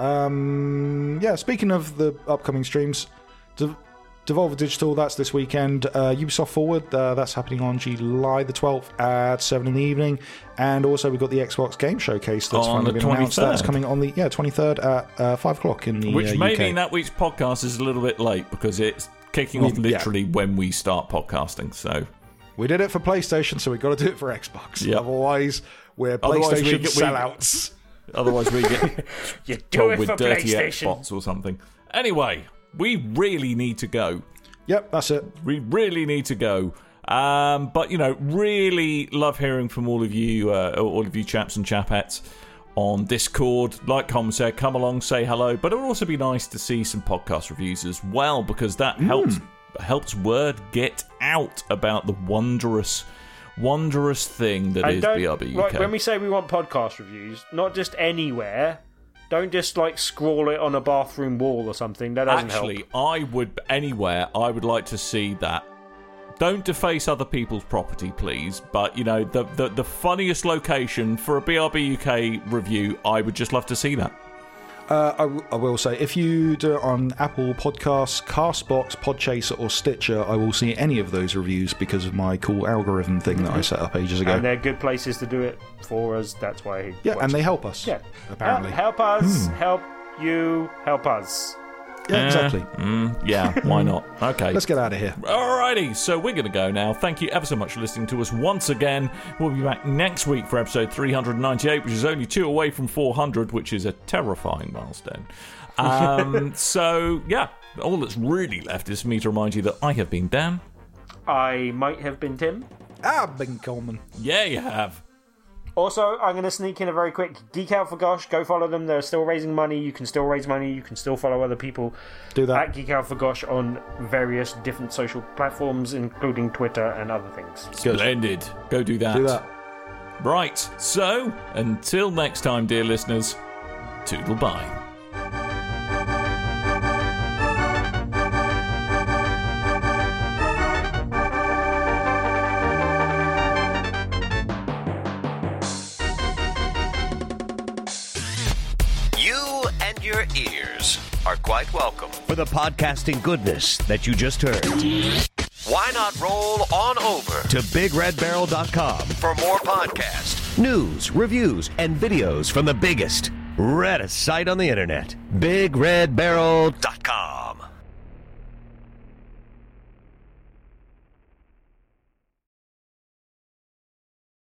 Um, yeah, speaking of the upcoming streams, De- Devolver Digital, that's this weekend. Uh, Ubisoft Forward, uh, that's happening on July the twelfth at seven in the evening. And also we've got the Xbox Game Showcase that's On finally the been announced. That's twenty-third. coming on the yeah twenty-third at uh, five o'clock in the Which uh, may U K. mean that week's podcast is a little bit late because it's kicking off We- yeah. literally when we start podcasting. So We did it for PlayStation, so we've got to do it for Xbox. Yep. Otherwise, we're Otherwise we PlayStation get- we- sellouts. otherwise we get you do told it with for dirty PlayStation. Xbox or something. Anyway, we really need to go. Yep, that's it. We really need to go. Um, but, you know, really love hearing from all of you, uh, all of you chaps and chapettes on Discord. Like Colin said, come along, say hello. But it would also be nice to see some podcast reviews as well, because that helps helps word get out about the wondrous, wondrous thing that And is don't- B R B U like, K. when we say we want podcast reviews, not just anywhere. Don't just like scroll it on a bathroom wall or something. That doesn't Actually, help. I would, anywhere, I would like to see that. Don't deface other people's property, please. But, you know, the, the, the funniest location for a B R B U K review, I would just love to see that. Uh, I, w- I will say, if you do it on Apple Podcasts, Castbox, Podchaser, or Stitcher, I will see any of those reviews because of my cool algorithm thing that I set up ages ago. And they're good places to do it for us. That's why. He yeah, works. and they help us. yeah. apparently. Help, help us. Help you. Help us. Yeah, exactly. Mm, yeah, why not? Okay. Let's get out of here. Alrighty, so we're going to go now. Thank you ever so much for listening to us once again. We'll be back next week for episode three ninety-eight, which is only two away from four hundred, which is a terrifying milestone. Um, so, yeah, all that's really left is for me to remind you that I have been Dan. I might have been Tim. Ah, Ben Coleman. Yeah, you have. Also, I'm going to sneak in a very quick Geek Out for Gosh. Go follow them. They're still raising money. You can still raise money. You can still follow other people. Do that. At Geek Out for Gosh on various different social platforms, including Twitter and other things. Splendid. Go do that. Do that. Right. So, until next time, dear listeners, toodle bye. Your ears are quite welcome for the podcasting goodness that you just heard. Why not roll on over to big red barrel dot com for more podcasts, news, reviews, and videos from the biggest, reddest site on the internet, big red barrel dot com.